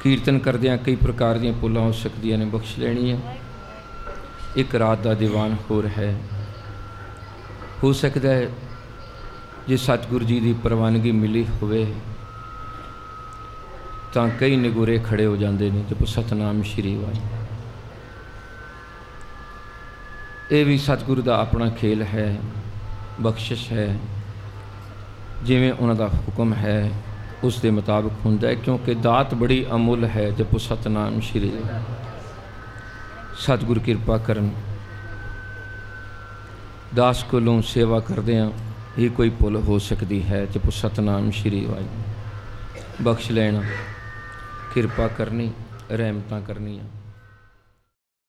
ਕੀਰਤਨ ਕਰਦਿਆਂ ਕਈ ਪ੍ਰਕਾਰ ਦੀਆਂ ਭੁੱਲਾਂ ਹੋ ਸਕਦੀਆਂ ਨੇ, ਬਖਸ਼ ਲੈਣੀਆਂ। ਇੱਕ ਰਾਤ ਦਾ ਦੀਵਾਨ ਹੋਰ ਹੈ। ਹੋ ਸਕਦਾ ਹੈ ਜੇ ਸਤਿਗੁਰੂ ਜੀ ਦੀ ਪ੍ਰਵਾਨਗੀ ਮਿਲੀ ਹੋਵੇ ਤਾਂ ਕਈ ਨਿਗੁਰੇ ਖੜੇ ਹੋ ਜਾਂਦੇ ਨੇ। ਜਪੋ ਸਤਨਾਮ ਸ਼੍ਰੀ ਵਾਹਿਗੁਰੂ। ਇਹ ਵੀ ਸਤਿਗੁਰੂ ਦਾ ਆਪਣਾ ਖੇਲ ਹੈ, ਬਖਸ਼ਿਸ਼ ਹੈ। ਜਿਵੇਂ ਉਹਨਾਂ ਦਾ ਹੁਕਮ ਹੈ ਉਸ ਦੇ ਮੁਤਾਬਕ ਹੁੰਦਾ ਹੈ, ਕਿਉਂਕਿ ਦਾਤ ਬੜੀ ਅਮੁੱਲ ਹੈ। ਜਪੋ ਸਤਨਾਮ ਸ਼੍ਰੀ। ਸਤਿਗੁਰ ਕਿਰਪਾ ਕਰਨ। ਦਾਸ ਕੋਲੋਂ ਸੇਵਾ ਕਰਦਿਆਂ ਹੀ ਕੋਈ ਭੁੱਲ ਹੋ ਸਕਦੀ ਹੈ। ਜਪੋ ਸਤਨਾਮ ਸ਼੍ਰੀ ਵਾਹਿਗੁਰੂ। ਬਖਸ਼ ਲੈਣਾ, ਕਿਰਪਾ ਕਰਨੀ, ਰਹਿਮਤਾਂ ਕਰਨੀਆਂ।